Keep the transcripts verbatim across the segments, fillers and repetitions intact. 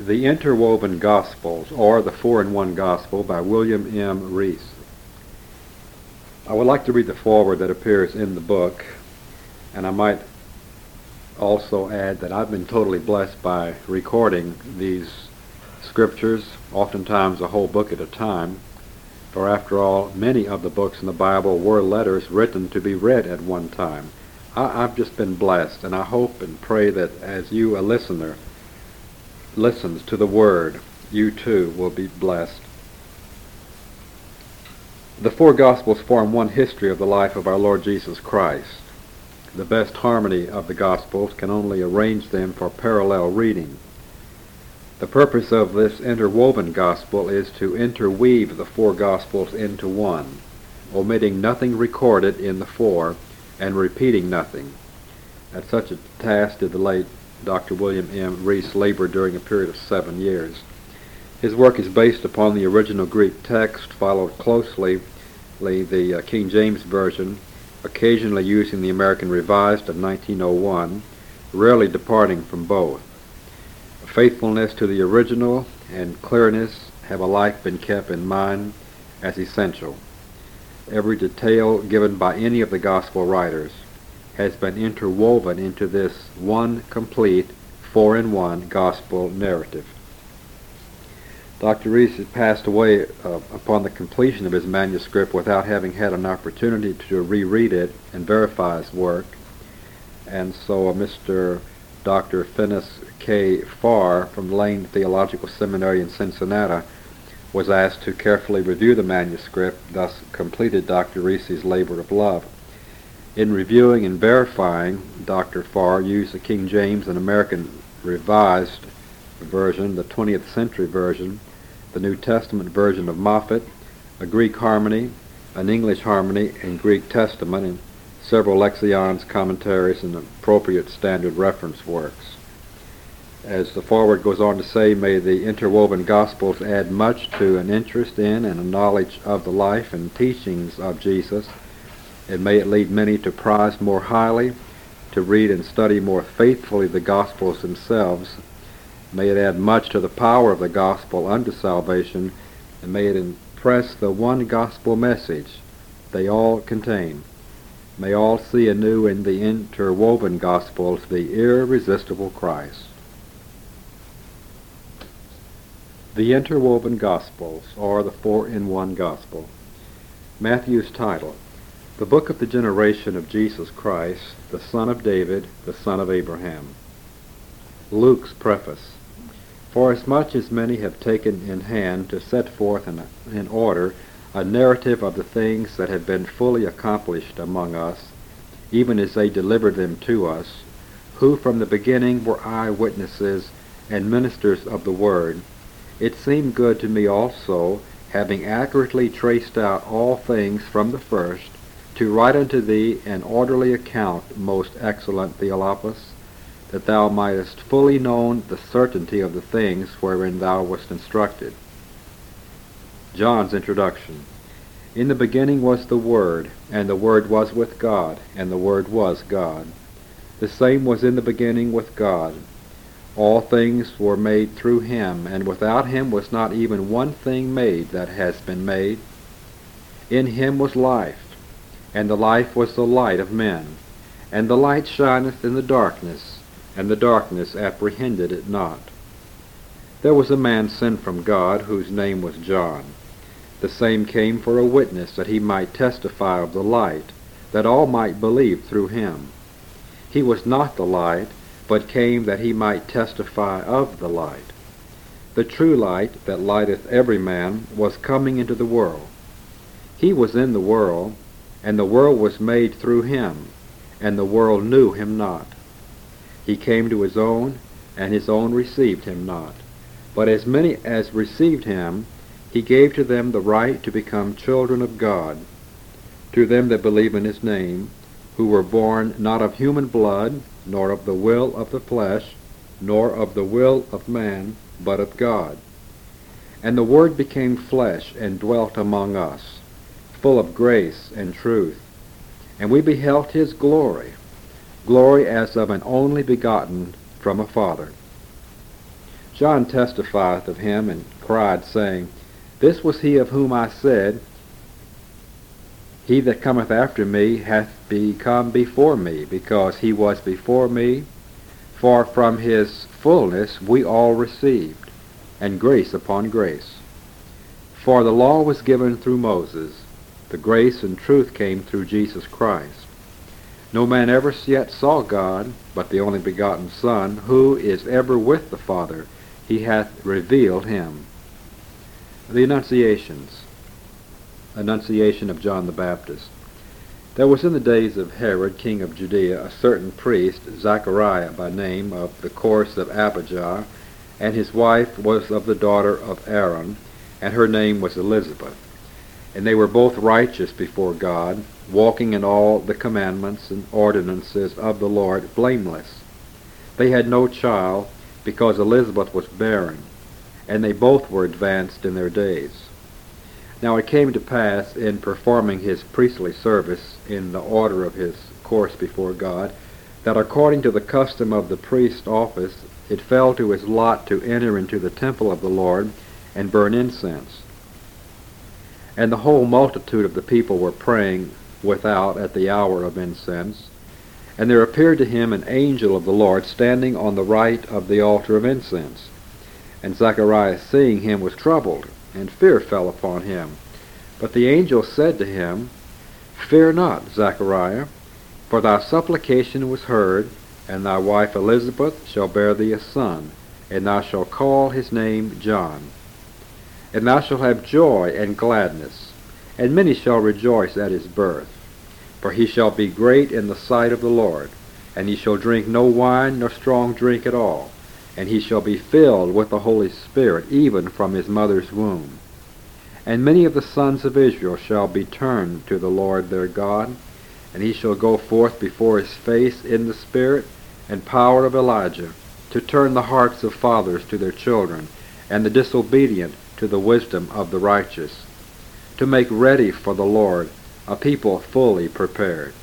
The Interwoven Gospels, or the Four-in-One Gospel, by William M. Reese. I would like to read the foreword that appears in the book, and I might also add that I've been totally blessed by recording these scriptures, oftentimes a whole book at a time, for after all, many of the books in the Bible were letters written to be read at one time. I, I've just been blessed, and I hope and pray that as you, a listener, listens to the Word, you too will be blessed. The four Gospels form one history of the life of our Lord Jesus Christ. The best harmony of the Gospels can only arrange them for parallel reading. The purpose of this interwoven Gospel is to interweave the four Gospels into one, omitting nothing recorded in the four and repeating nothing. At such a task did the late Doctor William M. Reese labor during a period of seven years. His work is based upon the original Greek text, followed closely the uh, King James Version, occasionally using the American Revised of nineteen oh one, rarely departing from both. Faithfulness to the original and clearness have alike been kept in mind as essential. Every detail given by any of the Gospel writers has been interwoven into this one complete, four-in-one Gospel narrative. Doctor Reese had passed away uh, upon the completion of his manuscript without having had an opportunity to reread it and verify his work, and so uh, Mister Doctor Finis K. Farr from Lane Theological Seminary in Cincinnati was asked to carefully review the manuscript, thus completed Doctor Reese's labor of love. In reviewing and verifying, Doctor Farr used the King James and American Revised version, the twentieth century version, the New Testament version of Moffat, a Greek harmony, an English harmony, and Greek Testament, and several lexions, commentaries, and appropriate standard reference works. As the foreword goes on to say, may the interwoven Gospels add much to an interest in and a knowledge of the life and teachings of Jesus, and may it lead many to prize more highly, to read and study more faithfully the Gospels themselves. May it add much to the power of the Gospel unto salvation, and may it impress the one Gospel message they all contain. May all see anew in the interwoven Gospels the irresistible Christ. The Interwoven Gospels, or the Four-in-One Gospel. Matthew's title: The Book of the Generation of Jesus Christ, the Son of David, the Son of Abraham. Luke's preface: Forasmuch as many have taken in hand to set forth in, in order a narrative of the things that have been fully accomplished among us, even as they delivered them to us, who from the beginning were eyewitnesses and ministers of the Word, it seemed good to me also, having accurately traced out all things from the first, to write unto thee an orderly account, most excellent Theophilus, that thou mightest fully know the certainty of the things wherein thou wast instructed. John's introduction. In the beginning was the Word, and the Word was with God, and the Word was God. The same was in the beginning with God. All things were made through him, and without him was not even one thing made that has been made. In him was life, and the life was the light of men. And the light shineth in the darkness, and the darkness apprehended it not. There was a man sent from God, whose name was John. The same came for a witness, that he might testify of the light, that all might believe through him. He was not the light, but came that he might testify of the light. The true light, that lighteth every man, was coming into the world. He was in the world, and the world was made through him, and the world knew him not. He came to his own, and his own received him not. But as many as received him, he gave to them the right to become children of God, to them that believe in his name, who were born not of human blood, nor of the will of the flesh, nor of the will of man, but of God. And the Word became flesh, and dwelt among us, full of grace and truth. And we beheld his glory, glory as of an only begotten from a Father, John testifieth of him, and cried, saying, This was he of whom I said, He that cometh after me hath become before me, because he was before me. For from his fullness we all received, and grace upon grace. For the law was given through Moses, the grace and truth came through Jesus Christ. No man ever yet saw God, but the only begotten Son, who is ever with the Father, he hath revealed him. The Annunciations. Annunciation of John the Baptist. There was in the days of Herod, king of Judea, a certain priest, Zachariah by name, of the course of Abijah, and his wife was of the daughter of Aaron, and her name was Elizabeth. And they were both righteous before God, walking in all the commandments and ordinances of the Lord blameless. They had no child, because Elizabeth was barren, and they both were advanced in their days. Now it came to pass, in performing his priestly service in the order of his course before God, that according to the custom of the priest's office, it fell to his lot to enter into the temple of the Lord and burn incense. And the whole multitude of the people were praying without at the hour of incense. And there appeared to him an angel of the Lord standing on the right of the altar of incense. And Zacharias, seeing him, was troubled, and fear fell upon him. But the angel said to him, Fear not, Zachariah, for thy supplication was heard, and thy wife Elizabeth shall bear thee a son, and thou shalt call his name John. And thou shalt have joy and gladness, and many shall rejoice at his birth. For he shall be great in the sight of the Lord, and he shall drink no wine nor strong drink at all, and he shall be filled with the Holy Spirit even from his mother's womb. And many of the sons of Israel shall be turned to the Lord their God, and he shall go forth before his face in the spirit and power of Elijah, to turn the hearts of fathers to their children, and the disobedient to the wisdom of the righteous, to make ready for the Lord a people fully prepared.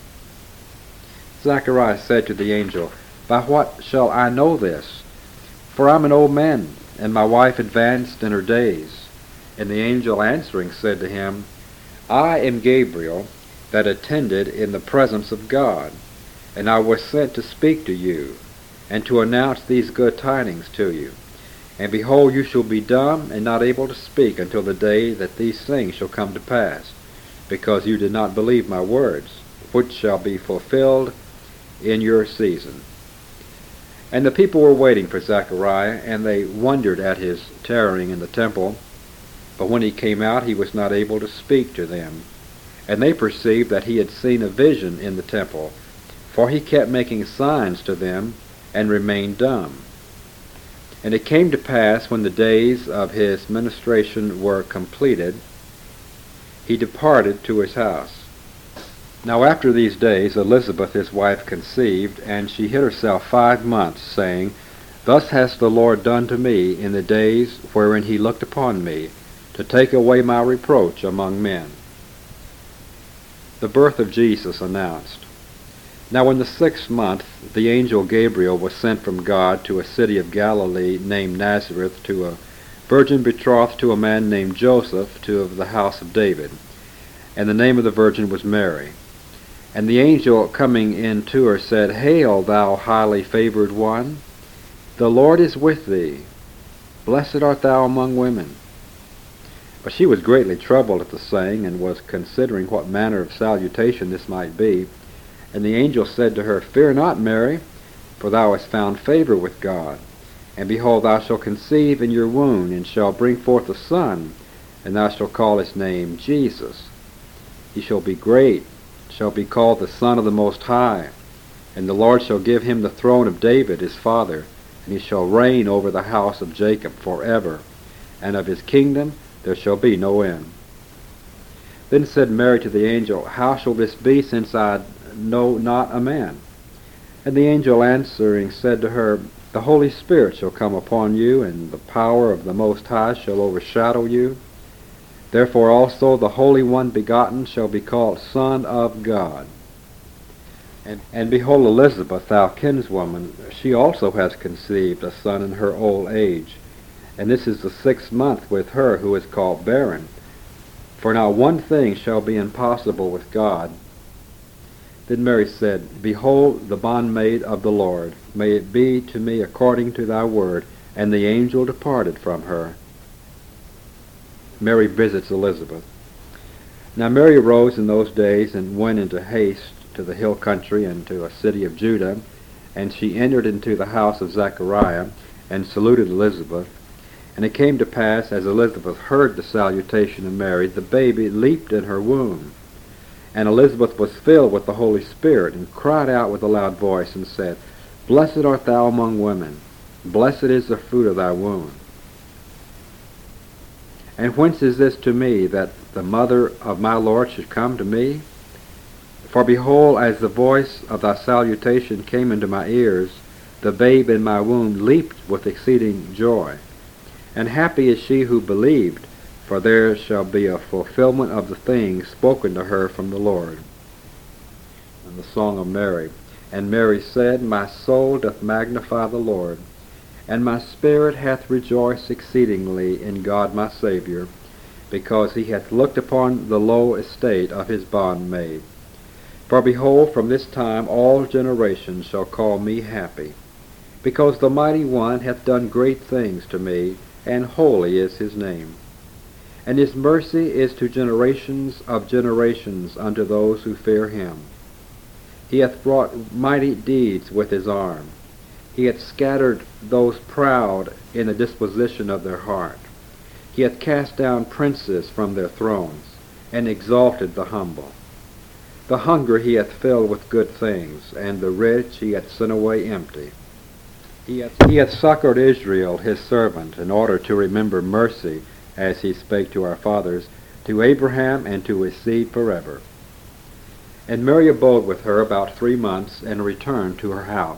Zacharias said to the angel, By what shall I know this? For I am an old man, and my wife advanced in her days. And the angel answering said to him, I am Gabriel, that attended in the presence of God, and I was sent to speak to you, and to announce these good tidings to you. And behold, you shall be dumb and not able to speak until the day that these things shall come to pass, because you did not believe my words, which shall be fulfilled in your season. And the people were waiting for Zechariah, and they wondered at his tarrying in the temple. But when he came out, he was not able to speak to them. And they perceived that he had seen a vision in the temple, for he kept making signs to them, and remained dumb. And it came to pass, when the days of his ministration were completed, he departed to his house. Now after these days Elizabeth his wife conceived, and she hid herself five months, saying, Thus hath the Lord done to me in the days wherein he looked upon me, to take away my reproach among men. The birth of Jesus announced. Now in the sixth month the angel Gabriel was sent from God to a city of Galilee named Nazareth, to a virgin betrothed to a man named Joseph, to of the house of David. And the name of the virgin was Mary. And the angel coming in to her said, Hail, thou highly favored one, the Lord is with thee. Blessed art thou among women. But she was greatly troubled at the saying, and was considering what manner of salutation this might be. And the angel said to her, Fear not, Mary, for thou hast found favor with God. And behold, thou shalt conceive in your womb, and shalt bring forth a son, and thou shalt call his name Jesus. He shall be great, shall be called the Son of the Most High. And the Lord shall give him the throne of David his father, and he shall reign over the house of Jacob forever, and of his kingdom there shall be no end. Then said Mary to the angel, How shall this be, since I know not a man? And the angel answering said to her, The Holy Spirit shall come upon you, and the power of the Most High shall overshadow you. Therefore also the Holy One begotten shall be called Son of God. And, and behold, Elizabeth, thou kinswoman, she also has conceived a son in her old age. And this is the sixth month with her who is called barren. For now one thing shall be impossible with God. Then Mary said, Behold, the bondmaid of the Lord, may it be to me according to thy word. And the angel departed from her. Mary visits Elizabeth. Now Mary arose in those days and went into haste to the hill country and to a city of Judah, and she entered into the house of Zachariah, and saluted Elizabeth. And it came to pass, as Elizabeth heard the salutation of Mary, the baby leaped in her womb. And Elizabeth was filled with the Holy Spirit, and cried out with a loud voice, and said, Blessed art thou among women, blessed is the fruit of thy womb. And whence is this to me, that the mother of my Lord should come to me? For behold, as the voice of thy salutation came into my ears, the babe in my womb leaped with exceeding joy. And happy is she who believed, for there shall be a fulfillment of the things spoken to her from the Lord. And the Song of Mary. And Mary said, My soul doth magnify the Lord, and my spirit hath rejoiced exceedingly in God my Saviour, because he hath looked upon the low estate of his bondmaid. For behold, from this time all generations shall call me happy, because the Mighty One hath done great things to me, and holy is his name. And his mercy is to generations of generations unto those who fear him. He hath wrought mighty deeds with his arm. He hath scattered those proud in the disposition of their heart. He hath cast down princes from their thrones, and exalted the humble. The hungry he hath filled with good things, and the rich he hath sent away empty. He hath, he hath succored Israel his servant, in order to remember mercy, as he spake to our fathers, to Abraham and to his seed forever. And Mary abode with her about three months, and returned to her house.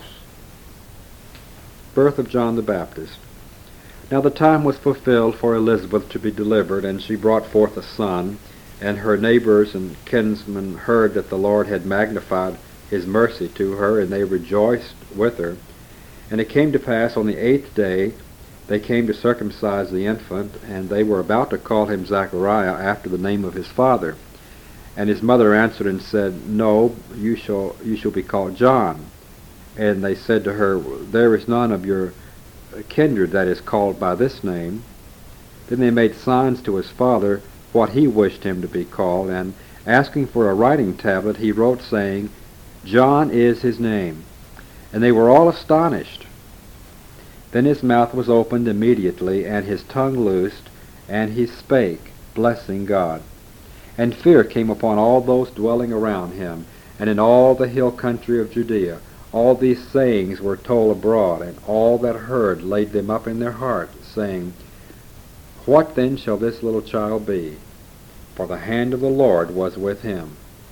Birth of John the Baptist. Now the time was fulfilled for Elizabeth to be delivered, and she brought forth a son. And her neighbors and kinsmen heard that the Lord had magnified his mercy to her, and they rejoiced with her. And it came to pass on the eighth day, they came to circumcise the infant, and they were about to call him Zachariah, after the name of his father. And his mother answered and said, No, you shall you shall be called John. And they said to her, There is none of your kindred that is called by this name. Then they made signs to his father what he wished him to be called, and asking for a writing tablet, he wrote, saying, John is his name. And they were all astonished. Then his mouth was opened immediately, and his tongue loosed, and he spake, blessing God. And fear came upon all those dwelling around him, and in all the hill country of Judea. All these sayings were told abroad, and all that heard laid them up in their heart, saying, What then shall this little child be? For the hand of the Lord was with him.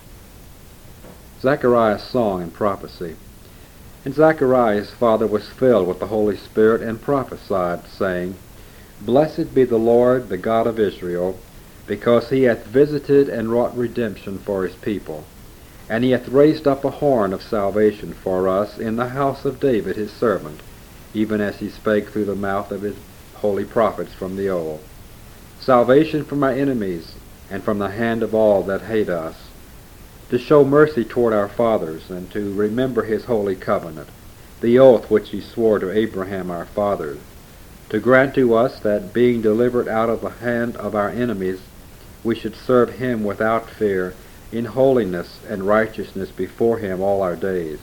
Zachariah's song and prophecy. And Zachariah his father was filled with the Holy Spirit, and prophesied, saying, Blessed be the Lord, the God of Israel, because he hath visited and wrought redemption for his people. And he hath raised up a horn of salvation for us in the house of David his servant, even as he spake through the mouth of his holy prophets from the old. Salvation from our enemies, and from the hand of all that hate us, to show mercy toward our fathers, and to remember his holy covenant, the oath which he swore to Abraham our father, to grant to us that, being delivered out of the hand of our enemies, we should serve him without fear, in holiness and righteousness before him all our days.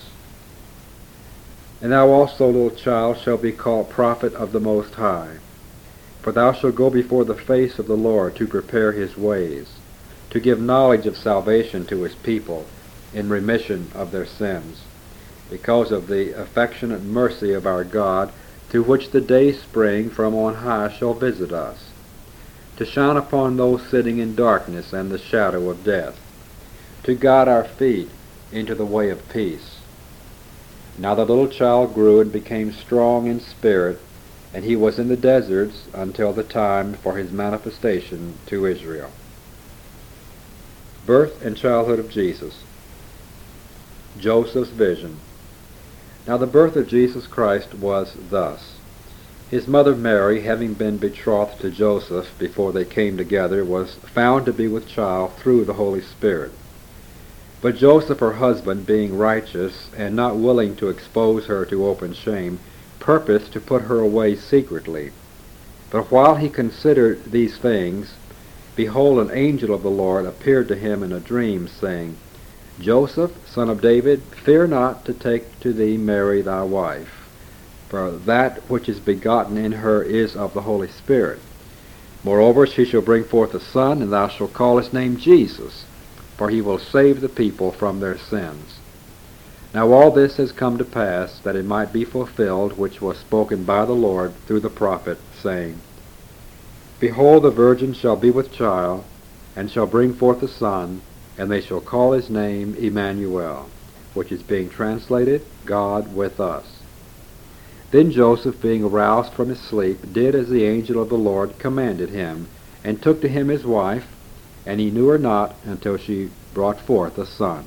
And thou also, little child, shalt be called prophet of the Most High, for thou shalt go before the face of the Lord to prepare his ways, to give knowledge of salvation to his people, in remission of their sins, because of the affectionate mercy of our God, through which the day spring from on high shall visit us, to shine upon those sitting in darkness and the shadow of death, to guide our feet into the way of peace. Now the little child grew and became strong in spirit, and he was in the deserts until the time for his manifestation to Israel. Birth and childhood of Jesus. Joseph's vision. Now the birth of Jesus Christ was thus. His mother Mary, having been betrothed to Joseph before they came together, was found to be with child through the Holy Spirit. But Joseph, her husband, being righteous, and not willing to expose her to open shame, purposed to put her away secretly. But while he considered these things, behold, an angel of the Lord appeared to him in a dream, saying, Joseph, son of David, fear not to take to thee Mary thy wife, for that which is begotten in her is of the Holy Spirit. Moreover, she shall bring forth a son, and thou shalt call his name Jesus, for he will save the people from their sins. Now all this has come to pass, that it might be fulfilled, which was spoken by the Lord through the prophet, saying, Behold, the virgin shall be with child, and shall bring forth a son, and they shall call his name Emmanuel, which is being translated, God with us. Then Joseph, being aroused from his sleep, did as the angel of the Lord commanded him, and took to him his wife, and he knew her not until she brought forth a son.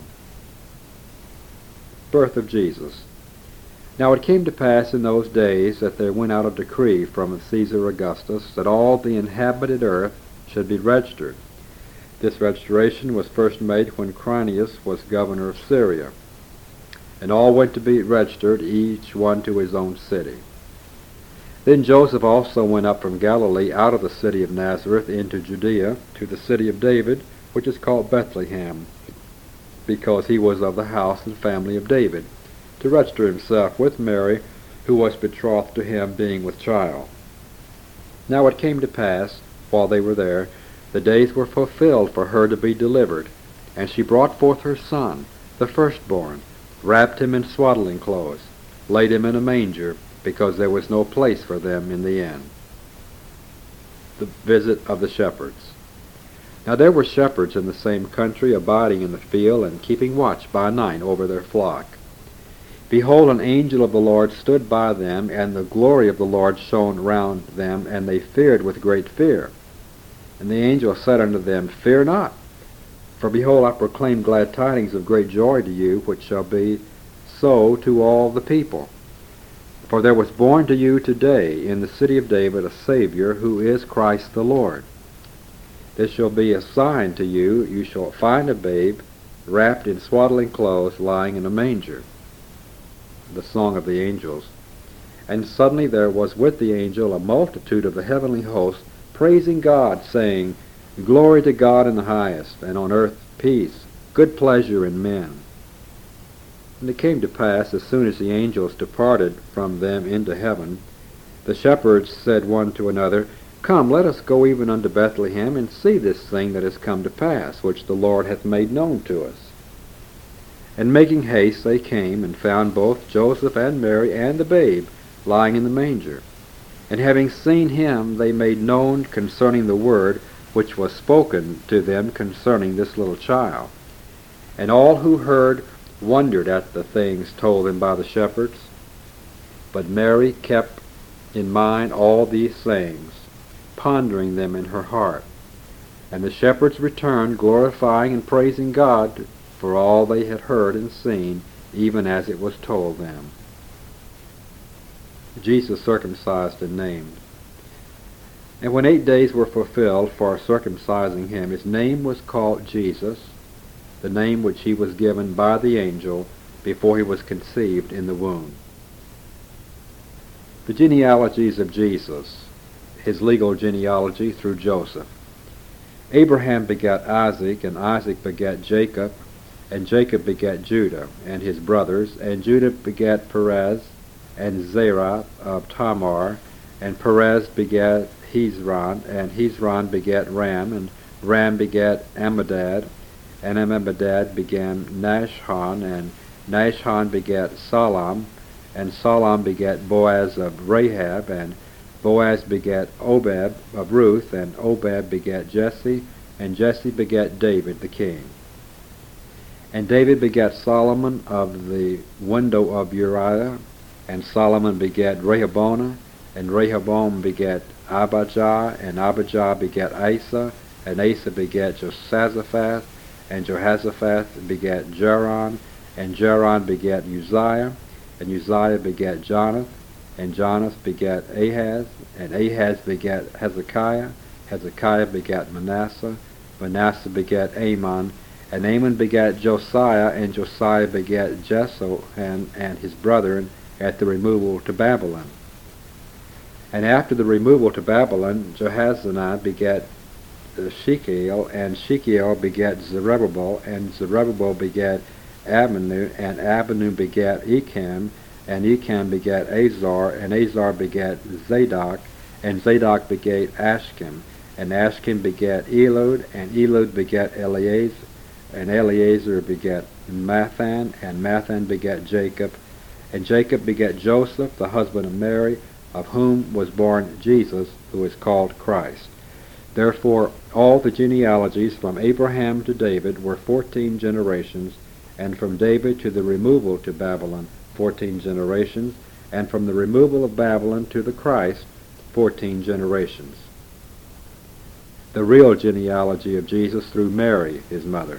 Birth of Jesus. Now it came to pass in those days that there went out a decree from Caesar Augustus that all the inhabited earth should be registered. This registration was first made when Quirinius was governor of Syria, and all went to be registered, each one to his own city. Then Joseph also went up from Galilee out of the city of Nazareth into Judea, to the city of David, which is called Bethlehem, because he was of the house and family of David, to register himself with Mary, who was betrothed to him, being with child. Now it came to pass, while they were there, the days were fulfilled for her to be delivered, and she brought forth her son, the firstborn, wrapped him in swaddling clothes, laid him in a manger, because there was no place for them in the inn. The visit of the shepherds. Now there were shepherds in the same country, abiding in the field, and keeping watch by night over their flock. Behold, an angel of the Lord stood by them, and the glory of the Lord shone round them, and they feared with great fear. And the angel said unto them, Fear not, for behold, I proclaim glad tidings of great joy to you, which shall be so to all the people. For there was born to you today in the city of David a Savior, who is Christ the Lord. This shall be a sign to you, you shall find a babe wrapped in swaddling clothes, lying in a manger. The song of the angels. And suddenly there was with the angel a multitude of the heavenly host, praising God, saying, Glory to God in the highest, and on earth peace, good pleasure in men. And it came to pass, as soon as the angels departed from them into heaven, the shepherds said one to another, Come, let us go even unto Bethlehem, and see this thing that is come to pass, which the Lord hath made known to us. And making haste they came, and found both Joseph and Mary and the babe lying in the manger. And having seen him, they made known concerning the word which was spoken to them concerning this little child. And all who heard wondered at the things told them by the shepherds. But Mary kept in mind all these things, pondering them in her heart. And the shepherds returned, glorifying and praising God for all they had heard and seen, even as it was told them. Jesus circumcised and named. And when eight days were fulfilled for circumcising him, his name was called Jesus, the name which he was given by the angel before he was conceived in the womb. The genealogies of Jesus, his legal genealogy through Joseph. Abraham begat Isaac, and Isaac begat Jacob, and Jacob begat Judah and his brothers, and Judah begat Perez, and Zerah of Tamar, and Perez begat Hezron, and Hezron begat Ram, and Ram begat Amminadab, and Amminadab begat Nashon, and Nashon begat Salam, and Salam begat Boaz of Rahab, and Boaz begat Obed of Ruth, and Obed begat Jesse, and Jesse begat David the king. And David begat Solomon of the window of Uriah, and Solomon begat Rehoboam, and Rehoboam begat Abijah, and Abijah begat Asa, and Asa begat Jehoshaphat, and Jehoshaphat begat Joram, and Joram begat Uzziah, and Uzziah begat Jonath, and Jonath begat Ahaz, and Ahaz begat Hezekiah, Hezekiah begat Manasseh, Manasseh begat Amon, and Amon begat Josiah, and Josiah begat Jehoash and his brethren at the removal to Babylon. And after the removal to Babylon, Jehohanan begat Shekiel, and Shekiel begat Zerubbabel, and Zerubbabel begat Abinu, and Abinu begat Echem, and Echem begat Azar, and Azar begat Zadok, and Zadok begat Ashkim, and Ashkim begat Elud, and Elud begat Eleazar, and Eleazar begat Mathan, and Mathan begat Jacob, and Jacob begat Joseph, the husband of Mary, of whom was born Jesus, who is called Christ. Therefore all the genealogies from Abraham to David were fourteen generations, and from David to the removal to Babylon fourteen generations, and from the removal of Babylon to the Christ fourteen generations. The real genealogy of Jesus through Mary, his mother.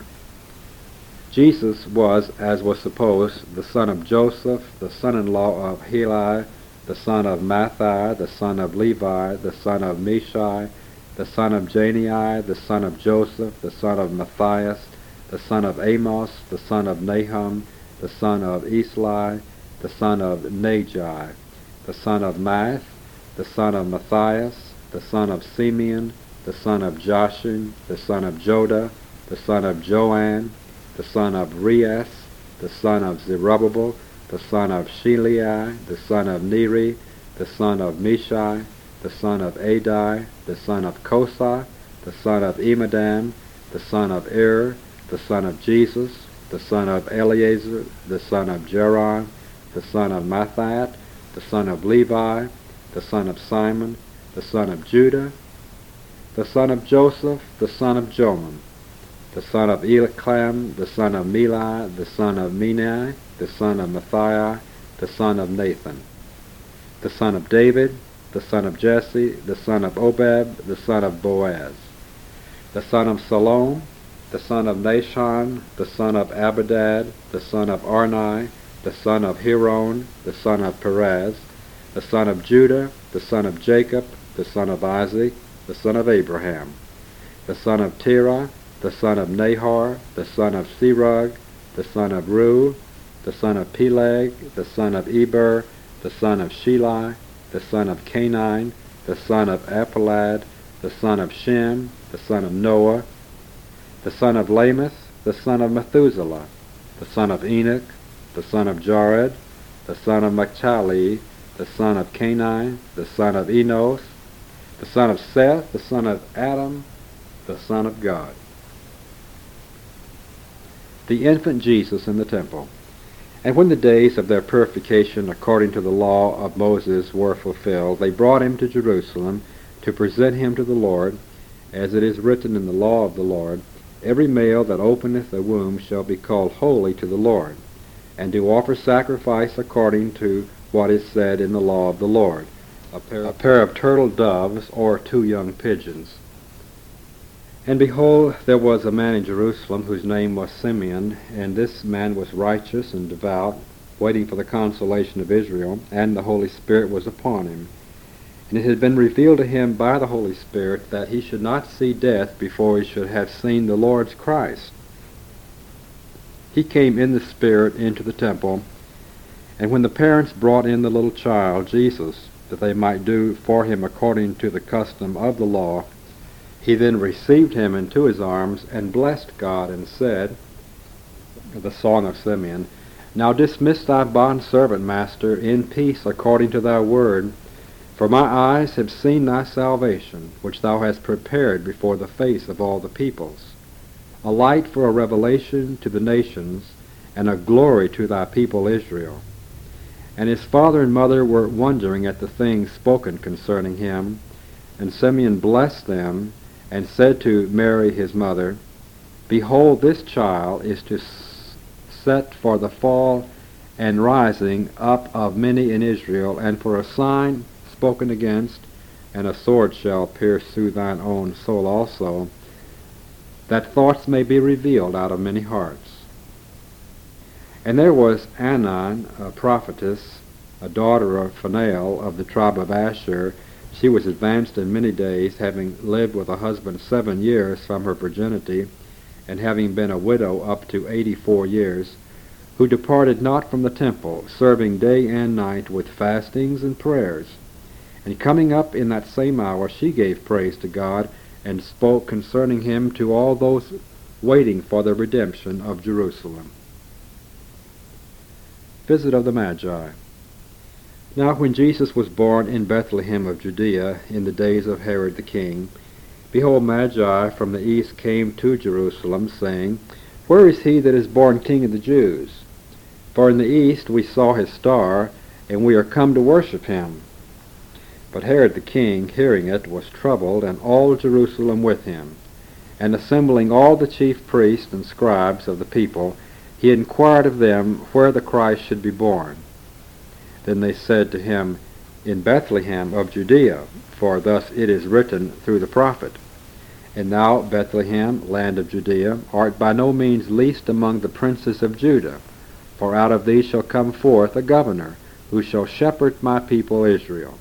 Jesus was, as was supposed, the son of Joseph, the son-in-law of Heli, the son of Matthi, the son of Levi, the son of Meshai, the son of Janii, the son of Joseph, the son of Matthias, the son of Amos, the son of Nahum, the son of Esli, the son of Nagi, the son of Maath, the son of Matthias, the son of Simeon, the son of Joshua, the son of Joda, the son of Joanne, the son of Reas, the son of Zerubbabel, the son of Shilai, the son of Neri, the son of Meshai, the son of Adai, the son of Kosai, the son of Emadam, the son of Er, the son of Jesus, the son of Eleazar, the son of Joram, the son of Mathat, the son of Levi, the son of Simon, the son of Judah, the son of Joseph, the son of Joram, the son of Eliakim, the son of Meli, the son of Menai, the son of Matthiah, the son of Nathan, the son of David, the son of Jesse, the son of Obed, the son of Boaz, the son of Salom, the son of Nashon, the son of Abadad, the son of Arni, the son of Heron, the son of Perez, the son of Judah, the son of Jacob, the son of Isaac, the son of Abraham, the son of Terah, the son of Nahor, the son of Serug, the son of Reu, the son of Peleg, the son of Eber, the son of Shilai, the son of Canine, the son of Apalad, the son of Shem, the son of Noah, the son of Lameth, the son of Methuselah, the son of Enoch, the son of Jared, the son of Machali, the son of Canine, the son of Enos, the son of Seth, the son of Adam, the son of God. The infant Jesus in the temple. And when the days of their purification according to the law of Moses were fulfilled, they brought him to Jerusalem to present him to the Lord, as it is written in the law of the Lord, every male that openeth a womb shall be called holy to the Lord, and to offer sacrifice according to what is said in the law of the Lord, a pair, a pair of turtle doves or two young pigeons. And behold, there was a man in Jerusalem whose name was Simeon, and this man was righteous and devout, waiting for the consolation of Israel, and the Holy Spirit was upon him. And it had been revealed to him by the Holy Spirit that he should not see death before he should have seen the Lord's Christ. He came in the Spirit into the temple, and when the parents brought in the little child, Jesus, that they might do for him according to the custom of the law, he then received him into his arms and blessed God and said, the song of Simeon, Now dismiss thy bondservant, Master, in peace according to thy word, for my eyes have seen thy salvation, which thou hast prepared before the face of all the peoples, a light for a revelation to the nations, and a glory to thy people Israel. And his father and mother were wondering at the things spoken concerning him, and Simeon blessed them, and said to Mary his mother, Behold, this child is to s- set for the fall and rising up of many in Israel, and for a sign spoken against, and a sword shall pierce through thine own soul also, that thoughts may be revealed out of many hearts. And there was Anan, a prophetess, a daughter of Phanuel of the tribe of Asher. She was advanced in many days, having lived with a husband seven years from her virginity, and having been a widow up to eighty-four years, who departed not from the temple, serving day and night with fastings and prayers. And coming up in that same hour, she gave praise to God, and spoke concerning him to all those waiting for the redemption of Jerusalem. Visit of the Magi. Now when Jesus was born in Bethlehem of Judea in the days of Herod the king, behold, Magi from the east came to Jerusalem, saying, Where is he that is born King of the Jews? For in the east we saw his star, and we are come to worship him. But Herod the king, hearing it, was troubled, and all Jerusalem with him. And assembling all the chief priests and scribes of the people, he inquired of them where the Christ should be born. Then they said to him, In Bethlehem of Judea, for thus it is written through the prophet, And thou, Bethlehem, land of Judea, art by no means least among the princes of Judah, for out of thee shall come forth a governor, who shall shepherd my people Israel.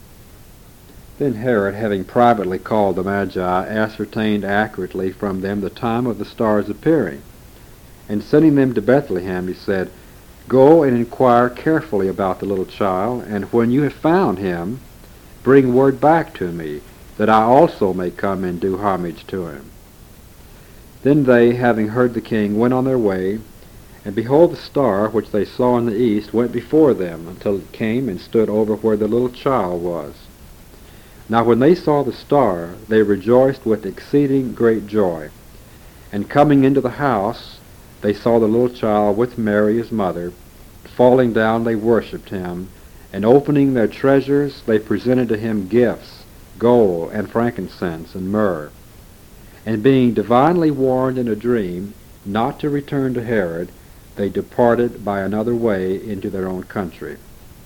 Then Herod, having privately called the Magi, ascertained accurately from them the time of the star's appearing. And sending them to Bethlehem, he said, Go and inquire carefully about the little child, and when you have found him, bring word back to me, that I also may come and do homage to him. Then they, having heard the king, went on their way, and behold, the star which they saw in the east went before them, until it came and stood over where the little child was. Now when they saw the star, they rejoiced with exceeding great joy. And coming into the house, they saw the little child with Mary his mother. Falling down, they worshipped him, and opening their treasures, they presented to him gifts, gold, and frankincense, and myrrh. And being divinely warned in a dream not to return to Herod, they departed by another way into their own country.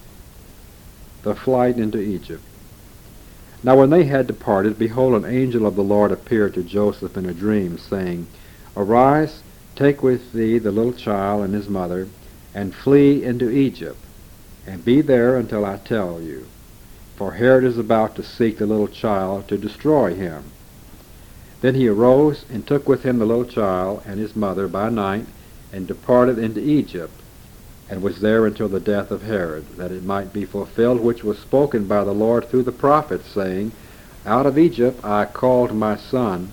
The flight into Egypt. Now when they had departed, behold, an angel of the Lord appeared to Joseph in a dream, saying, Arise, take with thee the little child and his mother, and flee into Egypt, and be there until I tell you. For Herod is about to seek the little child to destroy him. Then he arose and took with him the little child and his mother by night, and departed into Egypt, and was there until the death of Herod, that it might be fulfilled which was spoken by the Lord through the prophet, saying, Out of Egypt I called my son.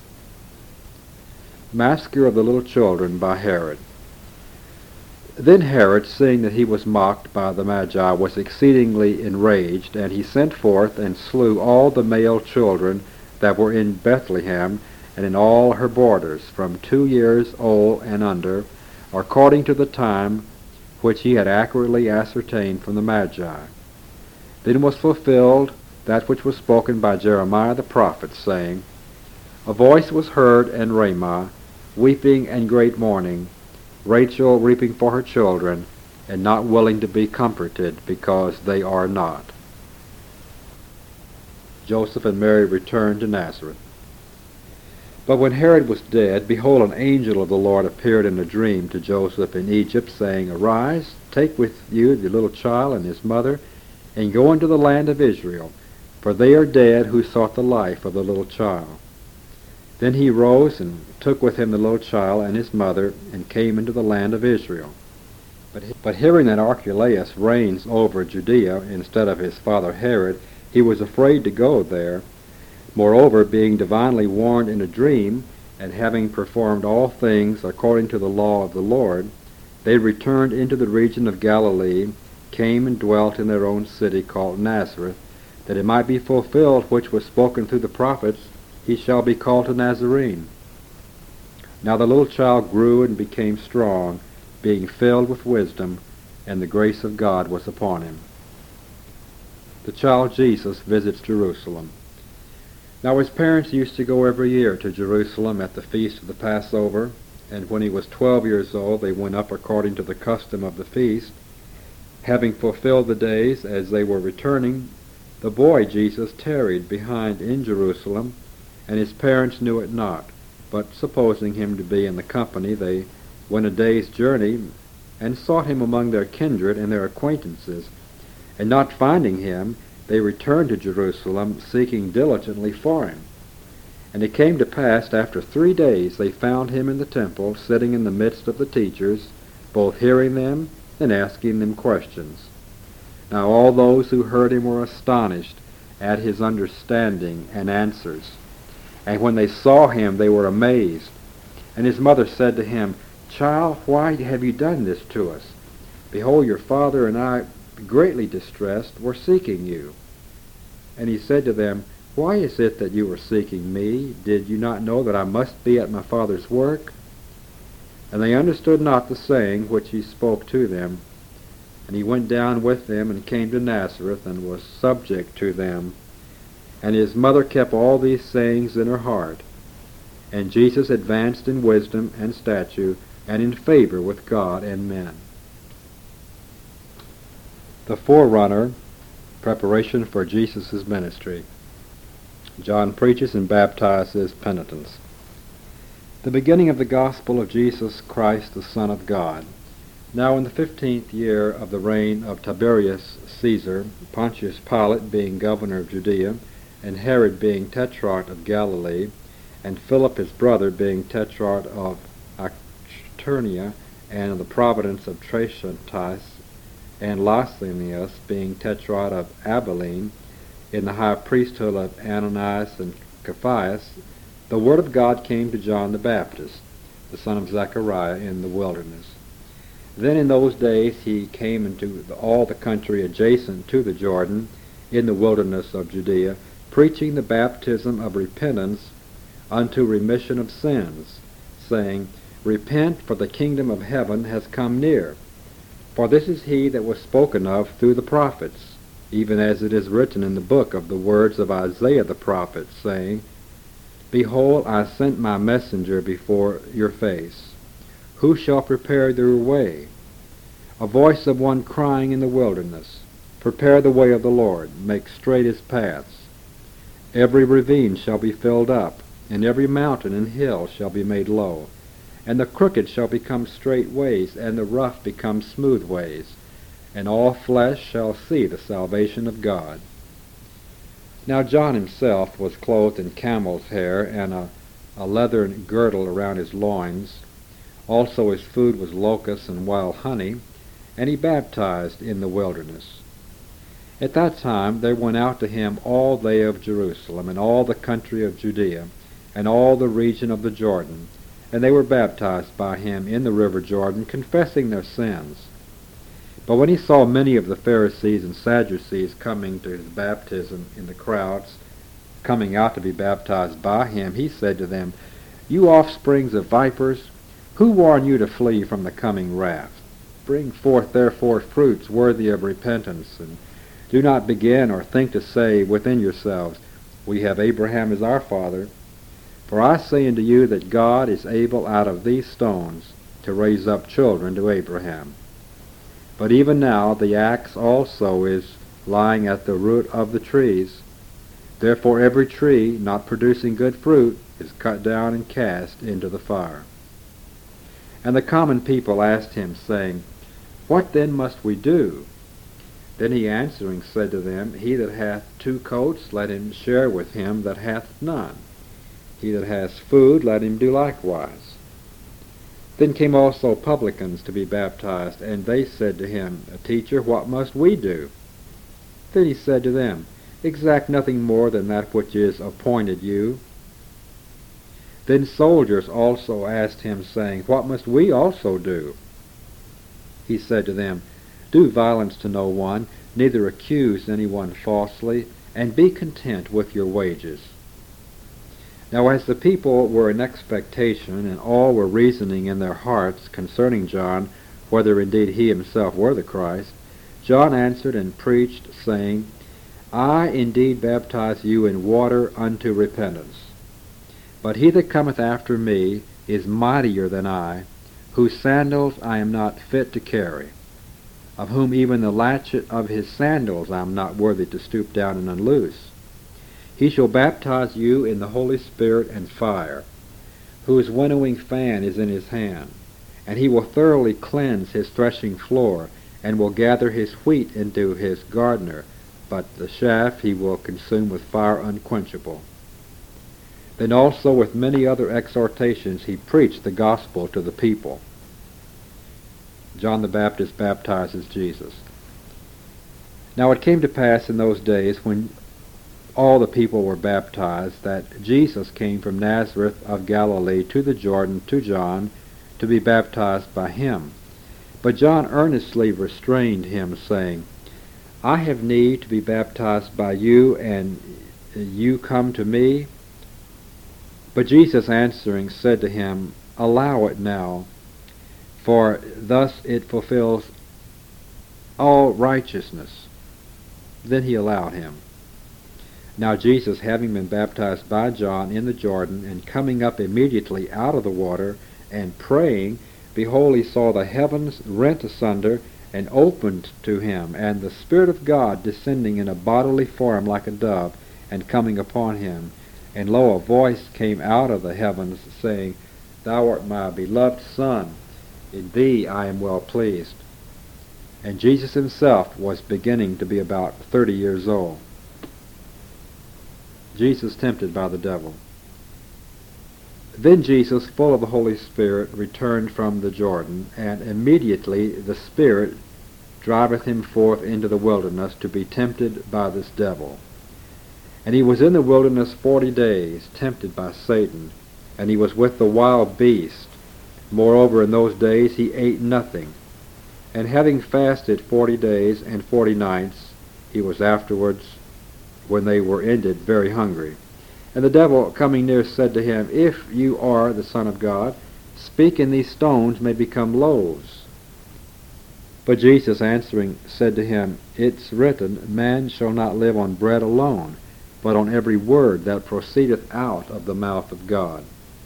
Massacre of the little children by Herod. Then Herod, seeing that he was mocked by the Magi, was exceedingly enraged, and he sent forth and slew all the male children that were in Bethlehem and in all her borders, from two years old and under, according to the time which he had accurately ascertained from the Magi. Then was fulfilled that which was spoken by Jeremiah the prophet, saying, A voice was heard in Ramah, weeping and great mourning, Rachel weeping for her children, and not willing to be comforted, because they are not. Joseph and Mary returned to Nazareth. But when Herod was dead, behold, an angel of the Lord appeared in a dream to Joseph in Egypt, saying, Arise, take with you the little child and his mother, and go into the land of Israel, for they are dead who sought the life of the little child. Then he rose and took with him the little child and his mother, and came into the land of Israel. But, but hearing that Archelaus reigns over Judea instead of his father Herod, he was afraid to go there. Moreover, being divinely warned in a dream, and having performed all things according to the law of the Lord, they returned into the region of Galilee, came and dwelt in their own city called Nazareth, that it might be fulfilled which was spoken through the prophets, He shall be called a Nazarene. Now the little child grew and became strong, being filled with wisdom, and the grace of God was upon him. The child Jesus visits Jerusalem. Now his parents used to go every year to Jerusalem at the feast of the Passover, and when he was twelve years old they went up according to the custom of the feast. Having fulfilled the days as they were returning, the boy Jesus tarried behind in Jerusalem, and his parents knew it not. But supposing him to be in the company, they went a day's journey, and sought him among their kindred and their acquaintances. And not finding him, they returned to Jerusalem, seeking diligently for him. And it came to pass, after three days, they found him in the temple, sitting in the midst of the teachers, both hearing them and asking them questions. Now all those who heard him were astonished at his understanding and answers. And when they saw him, they were amazed. And his mother said to him, Child, why have you done this to us? Behold, your father and I, greatly distressed, were seeking you. And he said to them, Why is it that you are seeking me? Did you not know that I must be at my Father's work? And they understood not the saying which he spoke to them. And he went down with them, and came to Nazareth, and was subject to them. And his mother kept all these sayings in her heart. And Jesus advanced in wisdom and stature, and in favor with God and men. The forerunner, preparation for Jesus' ministry. John preaches and baptizes penitents. The beginning of the gospel of Jesus Christ, the Son of God. Now in the fifteenth year of the reign of Tiberius Caesar, Pontius Pilate being governor of Judea, and Herod being tetrarch of Galilee, and Philip his brother being tetrarch of Achernia, and of the province of Trachonitis, and Lysanias being tetrarch of Abilene, in the high priesthood of Ananias and Caiaphas, the word of God came to John the Baptist, the son of Zechariah, in the wilderness. Then in those days he came into the, all the country adjacent to the Jordan, in the wilderness of Judea, preaching the baptism of repentance unto remission of sins, saying, Repent, for the kingdom of heaven has come near. For this is he that was spoken of through the prophets, even as it is written in the book of the words of Isaiah the prophet, saying, Behold, I sent my messenger before your face. Who shall prepare your way? A voice of one crying in the wilderness, Prepare the way of the Lord, make straight his paths. Every ravine shall be filled up, and every mountain and hill shall be made low. And the crooked shall become straight ways, and the rough become smooth ways. And all flesh shall see the salvation of God. Now John himself was clothed in camel's hair, and a, a leathern girdle around his loins. Also his food was locusts and wild honey, and he baptized in the wilderness. At that time there went out to him all they of Jerusalem, and all the country of Judea, and all the region of the Jordan, and they were baptized by him in the river Jordan, confessing their sins. But when he saw many of the Pharisees and Sadducees coming to his baptism in the crowds, coming out to be baptized by him, he said to them, You offsprings of vipers, who warned you to flee from the coming wrath? Bring forth therefore fruits worthy of repentance, and do not begin or think to say within yourselves, We have Abraham as our father. For I say unto you that God is able out of these stones to raise up children to Abraham. But even now the axe also is lying at the root of the trees. Therefore every tree not producing good fruit is cut down and cast into the fire. And the common people asked him, saying, What then must we do? Then he answering said to them, He that hath two coats, let him share with him that hath none. He that has food, let him do likewise. Then came also publicans to be baptized, and they said to him, Teacher, what must we do? Then he said to them, Exact nothing more than that which is appointed you. Then soldiers also asked him, saying, What must we also do? He said to them, Do violence to no one, neither accuse anyone falsely, and be content with your wages. Now as the people were in expectation, and all were reasoning in their hearts concerning John, whether indeed he himself were the Christ, John answered and preached, saying, I indeed baptize you in water unto repentance. But he that cometh after me is mightier than I, whose sandals I am not fit to carry, of whom even the latchet of his sandals I am not worthy to stoop down and unloose. He shall baptize you in the Holy Spirit and fire, whose winnowing fan is in his hand. and he will thoroughly cleanse his threshing floor, and will gather his wheat into his garner, but the chaff he will consume with fire unquenchable. Then also with many other exhortations he preached the gospel to the people. John the Baptist baptizes Jesus. Now it came to pass in those days, when all the people were baptized, that Jesus came from Nazareth of Galilee to the Jordan to John to be baptized by him. But John earnestly restrained him, saying, I have need to be baptized by you, and you come to me? But Jesus answering said to him, Allow it now, for thus it fulfills all righteousness. Then he allowed him. Now Jesus, having been baptized by John in the Jordan, and coming up immediately out of the water, and praying, behold, he saw the heavens rent asunder, and opened to him, and the Spirit of God descending in a bodily form like a dove, and coming upon him. And lo, a voice came out of the heavens, saying, Thou art my beloved Son, in thee I am well pleased. And Jesus himself was beginning to be about thirty years old. Jesus tempted by the devil. Then Jesus, full of the Holy Spirit, returned from the Jordan, and immediately the Spirit driveth him forth into the wilderness to be tempted by this devil. And he was in the wilderness forty days, tempted by Satan, and he was with the wild beast. Moreover, in those days he ate nothing. And having fasted forty days and forty nights, he was afterwards, when they were ended, very hungry. And the devil, coming near, said to him, If you are the Son of God, speak, and these stones may become loaves. But Jesus answering said to him, It's written, Man shall not live on bread alone, but on every word that proceedeth out of the mouth of God.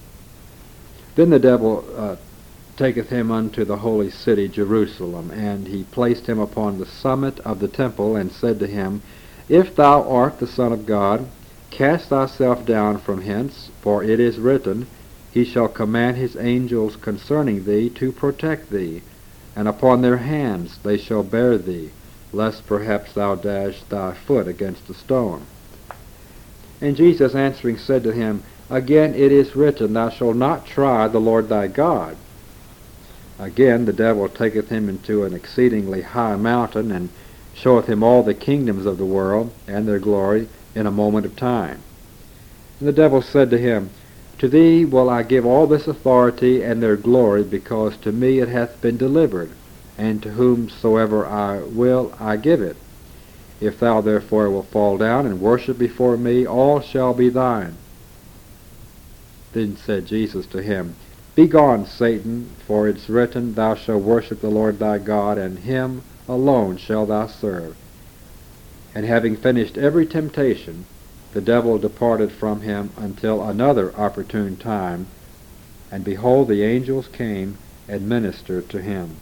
Then the devil uh, taketh him unto the holy city Jerusalem, and he placed him upon the summit of the temple, and said to him, If thou art the Son of God, cast thyself down from hence, for it is written, He shall command his angels concerning thee to protect thee, and upon their hands they shall bear thee, lest perhaps thou dash thy foot against a stone. And Jesus answering said to him, Again it is written, Thou shalt not try the Lord thy God. Again the devil taketh him into an exceedingly high mountain, and showeth him all the kingdoms of the world, and their glory, in a moment of time. And the devil said to him, To thee will I give all this authority and their glory, because to me it hath been delivered, and to whomsoever I will I give it. If thou therefore wilt fall down and worship before me, all shall be thine. Then said Jesus to him, Begone, Satan, for it is written, Thou shalt worship the Lord thy God, and him alone shalt thou serve. And having finished every temptation, the devil departed from him until another opportune time, and behold, the angels came and ministered to him.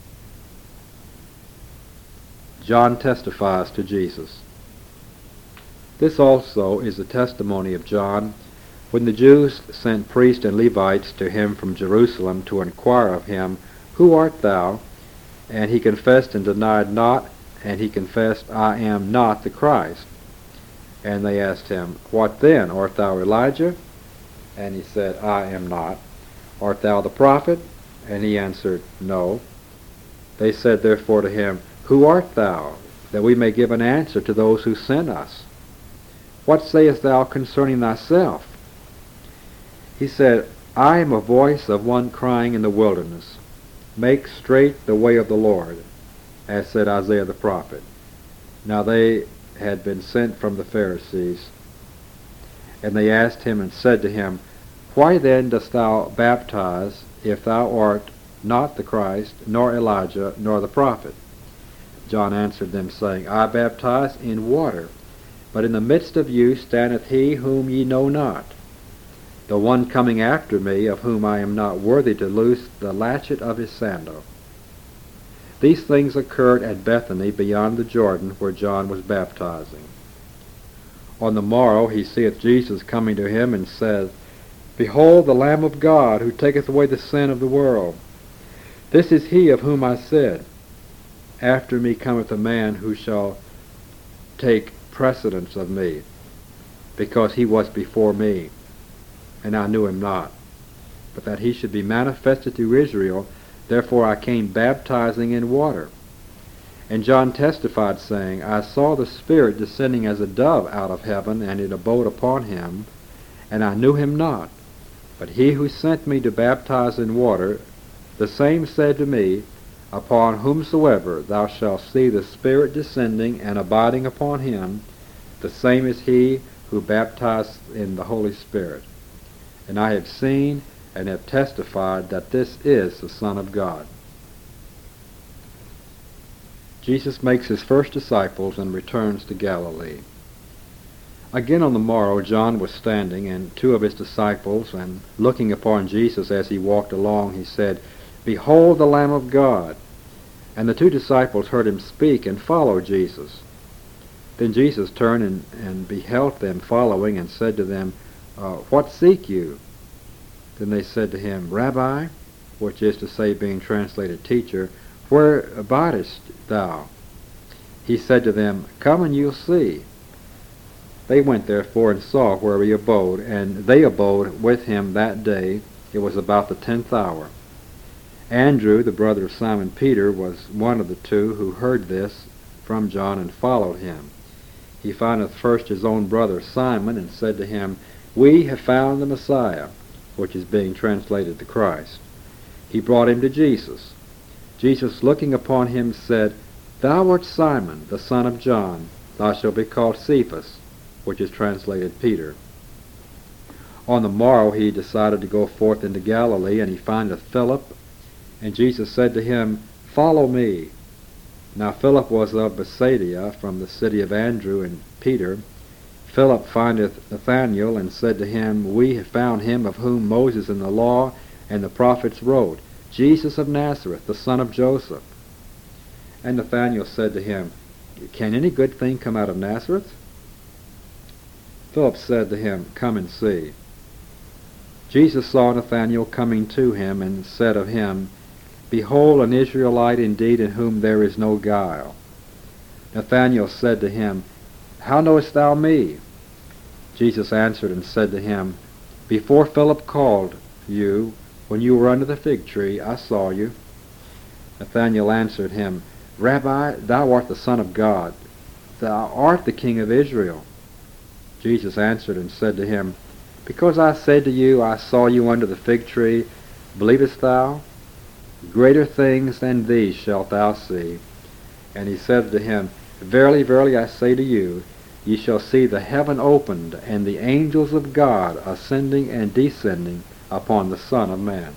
John testifies to Jesus. This also is the testimony of John, when the Jews sent priests and Levites to him from Jerusalem to inquire of him, Who art thou? And he confessed and denied not, and he confessed, I am not the Christ. And they asked him, What then? Art thou Elijah? And he said, I am not. Art thou the prophet? And he answered, No. They said therefore to him, Who art thou? That we may give an answer to those who sent us. What sayest thou concerning thyself? He said, I am a voice of one crying in the wilderness, Make straight the way of the Lord, as said Isaiah the prophet. Now they had been sent from the Pharisees. And they asked him and said to him, Why then dost thou baptize, if thou art not the Christ, nor Elijah, nor the prophet? John answered them, saying, I baptize in water, but in the midst of you standeth he whom ye know not, the one coming after me, of whom I am not worthy to loose the latchet of his sandal. These things occurred at Bethany beyond the Jordan, where John was baptizing. On the morrow he seeth Jesus coming to him, and saith, Behold the Lamb of God, who taketh away the sin of the world. This is he of whom I said, After me cometh a man who shall take precedence of me, because he was before me, and I knew him not. But that he should be manifested to Israel, therefore I came baptizing in water. And John testified, saying, I saw the Spirit descending as a dove out of heaven, and it abode upon him, and I knew him not. But he who sent me to baptize in water, the same said to me, Upon whomsoever thou shalt see the Spirit descending and abiding upon him, the same is he who baptized in the Holy Spirit. And I have seen and have testified that this is the Son of God. Jesus makes his first disciples and returns to Galilee. Again on the morrow John was standing, and two of his disciples, and looking upon Jesus as he walked along, he said, Behold the Lamb of God. And the two disciples heard him speak, and followed Jesus. Then Jesus turned and, and beheld them following, and said to them, uh, What seek you? Then they said to him, Rabbi, which is to say, being translated, Teacher, where abidest thou? He said to them, Come and you'll see. They went therefore and saw where he abode, and they abode with him that day. It was about the tenth hour. Andrew, the brother of Simon Peter, was one of the two who heard this from John and followed him. He findeth first his own brother Simon, and said to him, We have found the Messiah, which is being translated the Christ. He brought him to Jesus. Jesus, looking upon him, said, Thou art Simon, the son of John. Thou shalt be called Cephas, which is translated Peter. On the morrow he decided to go forth into Galilee, and he findeth Philip. And Jesus said to him, Follow me. Now Philip was of Bethsaida, from the city of Andrew and Peter. Philip findeth Nathanael, and said to him, We have found him of whom Moses in the law and the prophets wrote, Jesus of Nazareth, the son of Joseph. And Nathanael said to him, Can any good thing come out of Nazareth? Philip said to him, Come and see. Jesus saw Nathanael coming to him, and said of him, Behold, an Israelite indeed, in whom there is no guile. Nathanael said to him, How knowest thou me? Jesus answered and said to him, Before Philip called you, when you were under the fig tree, I saw you. Nathanael answered him, Rabbi, thou art the Son of God. Thou art the King of Israel. Jesus answered and said to him, Because I said to you, I saw you under the fig tree, believest thou? Greater things than these shalt thou see. And he said to him, Verily, verily, I say to you, ye shall see the heaven opened, and the angels of God ascending and descending upon the Son of Man.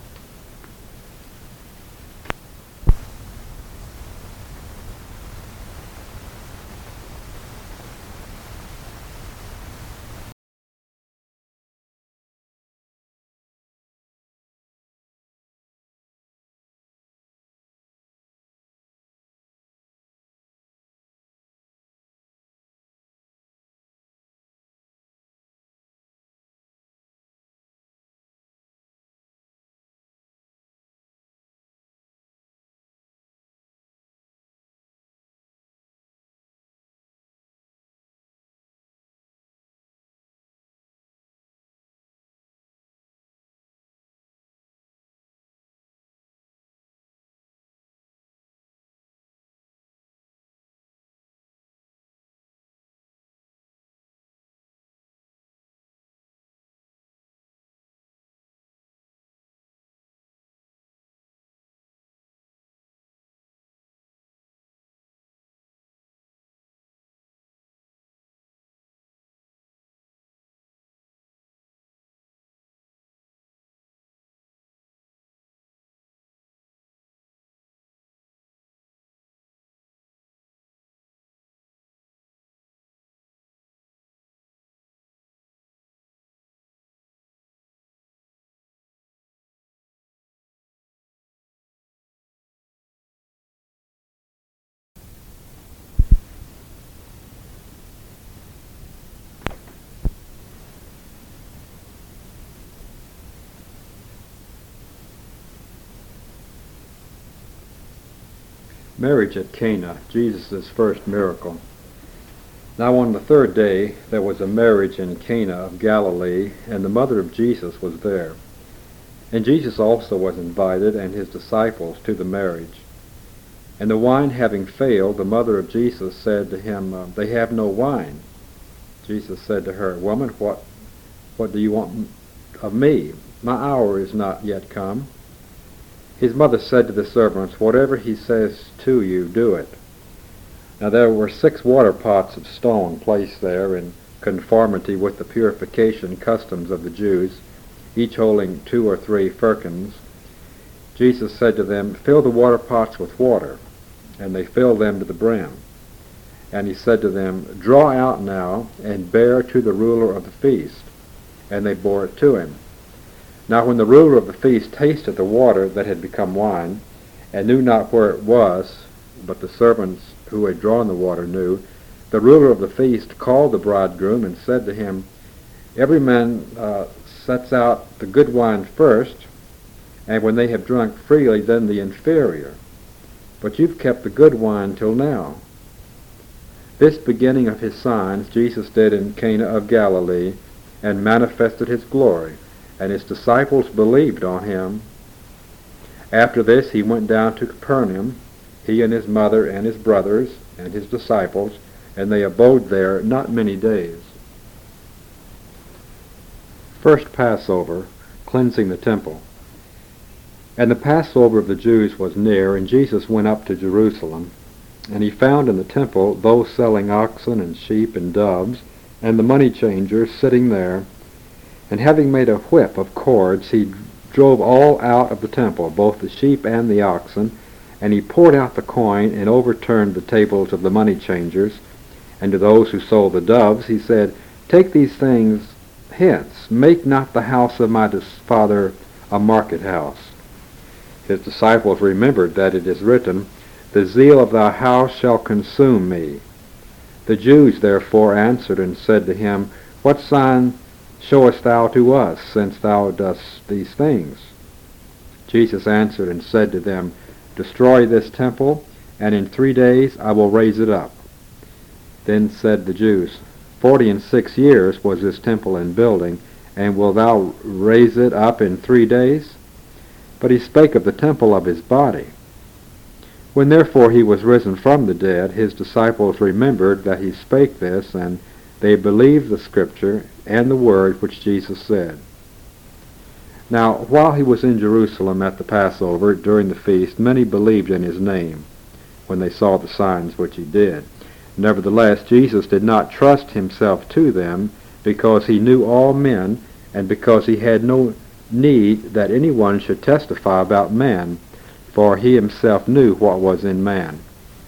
Marriage at Cana, Jesus' first miracle. Now on the third day there was a marriage in Cana of Galilee, and the mother of Jesus was there. And Jesus also was invited, and his disciples, to the marriage. And the wine having failed, the mother of Jesus said to him, uh, They have no wine. Jesus said to her, Woman, what, what do you want of me? My hour is not yet come. His mother said to the servants, Whatever he says to you, do it. Now there were six water pots of stone placed there in conformity with the purification customs of the Jews, each holding two or three firkins. Jesus said to them, Fill the water pots with water. And they filled them to the brim. And he said to them, Draw out now, and bear to the ruler of the feast. And they bore it to him. Now when the ruler of the feast tasted the water that had become wine, and knew not where it was, but the servants who had drawn the water knew, the ruler of the feast called the bridegroom and said to him, Every man uh, sets out the good wine first, and when they have drunk freely, then the inferior. But you've kept the good wine till now. This beginning of his signs Jesus did in Cana of Galilee, and manifested his glory, and his disciples believed on him. After this he went down to Capernaum, he and his mother and his brothers and his disciples, and they abode there not many days. First Passover, cleansing the temple. And the Passover of the Jews was near, and Jesus went up to Jerusalem. And he found in the temple those selling oxen and sheep and doves, and the money changers sitting there. And having made a whip of cords, he drove all out of the temple, both the sheep and the oxen, and he poured out the coin and overturned the tables of the money changers. And to those who sold the doves he said, Take these things hence, make not the house of my Father a market house. His disciples remembered that it is written, The zeal of thy house shall consume me. The Jews therefore answered and said to him, What sign showest thou to us, since thou dost these things? Jesus answered and said to them, Destroy this temple, and in three days I will raise it up. Then said the Jews, Forty and six years was this temple in building, and wilt thou raise it up in three days? But he spake of the temple of his body. When therefore he was risen from the dead, his disciples remembered that he spake this, and they believed the scripture and the word which Jesus said. Now, while he was in Jerusalem at the Passover, during the feast, many believed in his name, when they saw the signs which he did. Nevertheless, Jesus did not trust himself to them, because he knew all men, and because he had no need that anyone should testify about man, for he himself knew what was in man.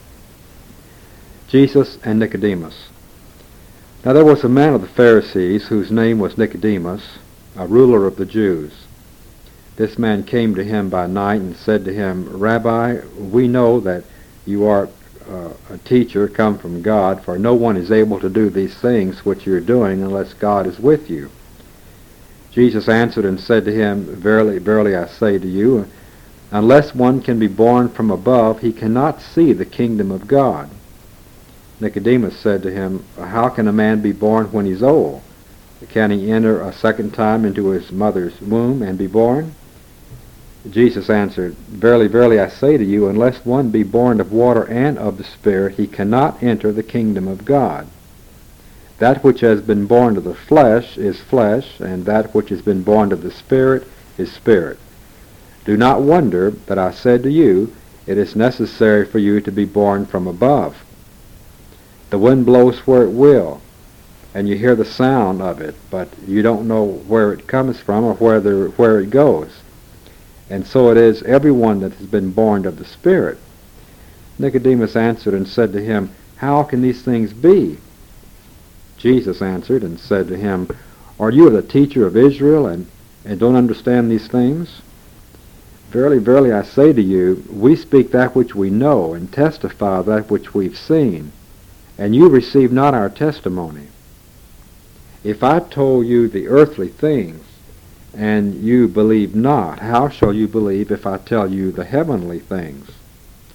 Jesus and Nicodemus. Now there was a man of the Pharisees, whose name was Nicodemus, a ruler of the Jews. This man came to him by night and said to him, Rabbi, we know that you are uh, a teacher come from God, for no one is able to do these things which you are doing unless God is with you. Jesus answered and said to him, Verily, verily, I say to you, unless one can be born from above, he cannot see the kingdom of God. Nicodemus said to him, How can a man be born when he's old? Can he enter a second time into his mother's womb and be born? Jesus answered, Verily, verily, I say to you, unless one be born of water and of the Spirit, he cannot enter the kingdom of God. That which has been born of the flesh is flesh, and that which has been born of the Spirit is spirit. Do not wonder that I said to you, It is necessary for you to be born from above. The wind blows where it will, and you hear the sound of it, but you don't know where it comes from or where, the, where it goes. And so it is everyone that has been born of the Spirit. Nicodemus answered and said to him, How can these things be? Jesus answered and said to him, Are you the teacher of Israel, and, and don't understand these things? Verily, verily, I say to you, we speak that which we know, and testify that which we've seen, and you receive not our testimony. If I told you the earthly things, and you believe not, how shall you believe if I tell you the heavenly things?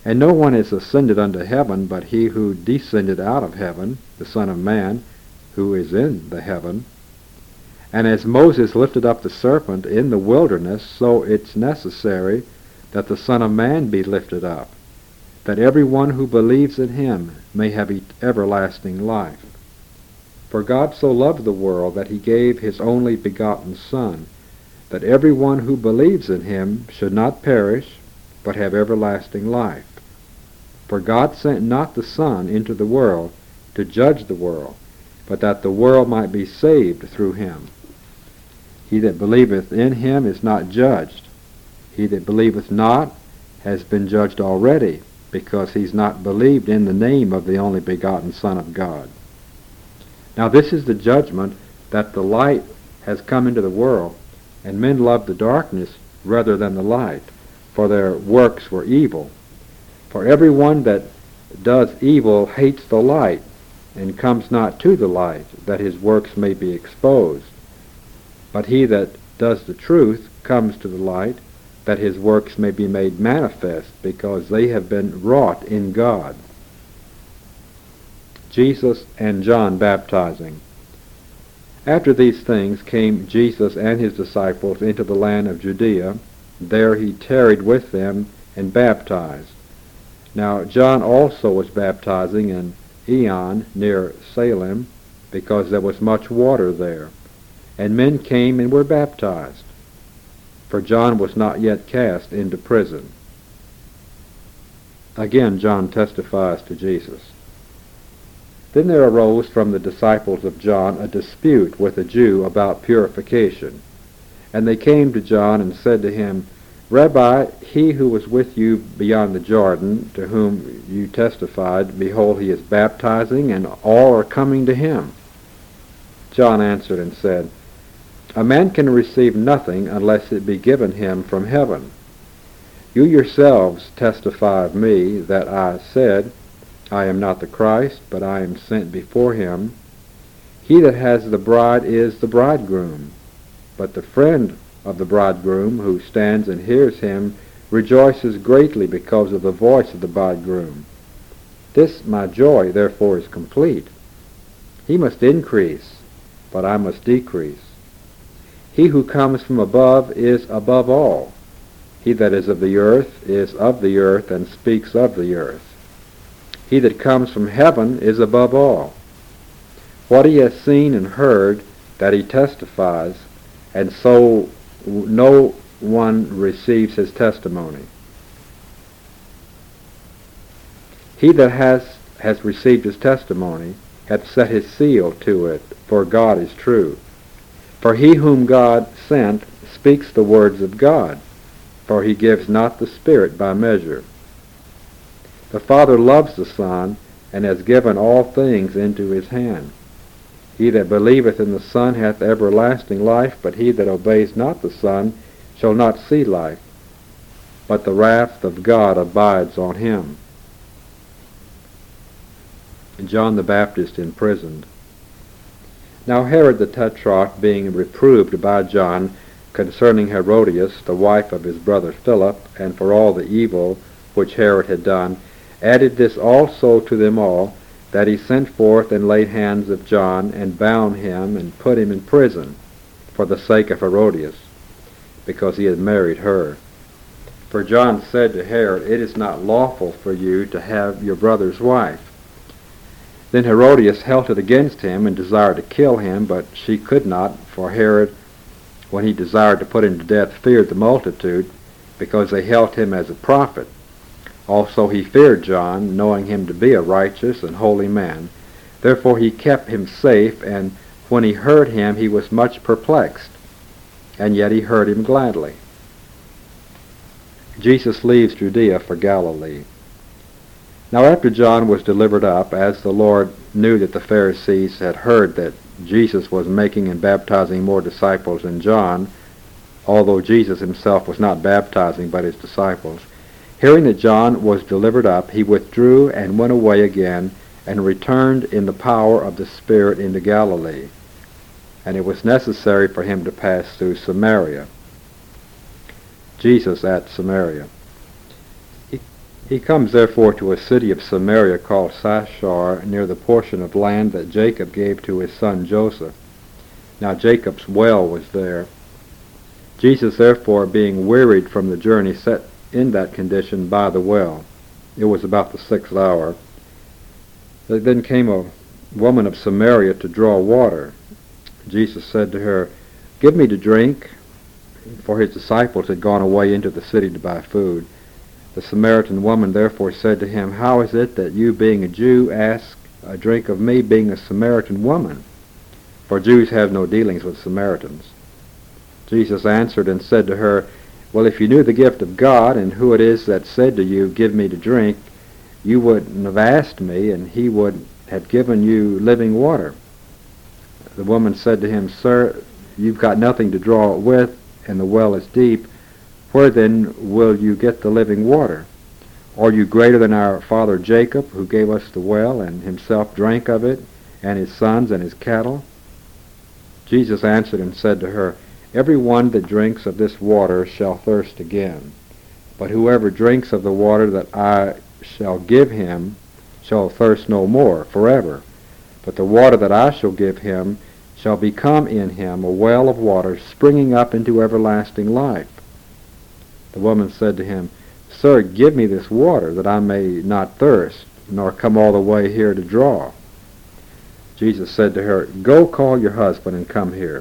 And no one is ascended unto heaven but he who descended out of heaven, the Son of Man, who is in the heaven. And as Moses lifted up the serpent in the wilderness, so it's necessary that the Son of Man be lifted up, that every one who believes in him may have everlasting life. For God so loved the world that he gave his only begotten Son, that every one who believes in him should not perish, but have everlasting life. For God sent not the Son into the world to judge the world, but that the world might be saved through him. He that believeth in him is not judged. He that believeth not has been judged already, because he's not believed in the name of the only begotten Son of God. Now this is the judgment, that the light has come into the world, and men loved the darkness rather than the light, for their works were evil. For every one that does evil hates the light, and comes not to the light, that his works may be exposed. But he that does the truth comes to the light, that his works may be made manifest, because they have been wrought in God. Jesus and John baptizing. After these things came Jesus and his disciples into the land of Judea. There he tarried with them and baptized. Now John also was baptizing in Aenon near Salem, because there was much water there. And men came and were baptized, for John was not yet cast into prison. Again John testifies to Jesus. Then there arose from the disciples of John a dispute with a Jew about purification. And they came to John and said to him, Rabbi, he who was with you beyond the Jordan, to whom you testified, behold, he is baptizing, and all are coming to him. John answered and said, A man can receive nothing unless it be given him from heaven. You yourselves testify of me that I said, I am not the Christ, but I am sent before him. He that has the bride is the bridegroom, but the friend of the bridegroom, who stands and hears him, rejoices greatly because of the voice of the bridegroom. This my joy therefore is complete. He must increase, but I must decrease. He who comes from above is above all. He that is of the earth is of the earth, and speaks of the earth. He that comes from heaven is above all. What he has seen and heard, that he testifies, and so no one receives his testimony. He that has, has received his testimony hath set his seal to it, for God is true. For he whom God sent speaks the words of God, for he gives not the Spirit by measure. The Father loves the Son, and has given all things into his hand. He that believeth in the Son hath everlasting life, but he that obeys not the Son shall not see life, but the wrath of God abides on him. John the Baptist imprisoned. Now Herod the Tetrarch, being reproved by John concerning Herodias, the wife of his brother Philip, and for all the evil which Herod had done, added this also to them all, that he sent forth and laid hands of John, and bound him, and put him in prison, for the sake of Herodias, because he had married her. For John said to Herod, It is not lawful for you to have your brother's wife. Then Herodias held it against him, and desired to kill him, but she could not, for Herod, when he desired to put him to death, feared the multitude, because they held him as a prophet. Also he feared John, knowing him to be a righteous and holy man. Therefore he kept him safe, and when he heard him he was much perplexed, and yet he heard him gladly. Jesus leaves Judea for Galilee. Now after John was delivered up, as the Lord knew that the Pharisees had heard that Jesus was making and baptizing more disciples than John, although Jesus himself was not baptizing but his disciples, hearing that John was delivered up, he withdrew and went away again, and returned in the power of the Spirit into Galilee. And it was necessary for him to pass through Samaria. Jesus at Samaria. He, He comes therefore to a city of Samaria called Sychar, near the portion of land that Jacob gave to his son Joseph. Now Jacob's well was there. Jesus therefore, being wearied from the journey, sat in that condition by the well. It was about the sixth hour. Then came a woman of Samaria to draw water. Jesus said to her, "Give me to drink," for his disciples had gone away into the city to buy food. The Samaritan woman therefore said to him, "How is it that you, being a Jew, ask a drink of me, being a Samaritan woman?" For Jews have no dealings with Samaritans. Jesus answered and said to her, "Well, if you knew the gift of God, and who it is that said to you, 'Give me to drink,' you wouldn't have asked me, and he would have given you living water." The woman said to him, "Sir, you've got nothing to draw it with, and the well is deep. Where then will you get the living water? Are you greater than our father Jacob, who gave us the well, and himself drank of it, and his sons and his cattle?" Jesus answered and said to her, "Every one that drinks of this water shall thirst again. But whoever drinks of the water that I shall give him shall thirst no more forever. But the water that I shall give him shall become in him a well of water springing up into everlasting life." The woman said to him, "Sir, give me this water, that I may not thirst, nor come all the way here to draw." Jesus said to her, "Go call your husband and come here."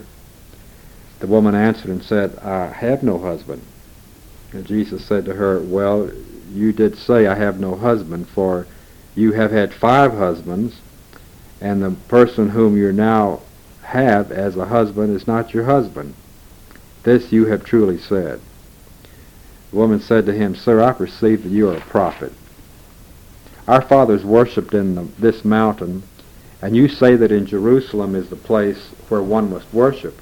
The woman answered and said, "I have no husband." And Jesus said to her, "Well, you did say, 'I have no husband,' for you have had five husbands, and the person whom you now have as a husband is not your husband. This you have truly said." The woman said to him, "Sir, I perceive that you are a prophet. Our fathers worshipped in the, this mountain, and you say that in Jerusalem is the place where one must worship."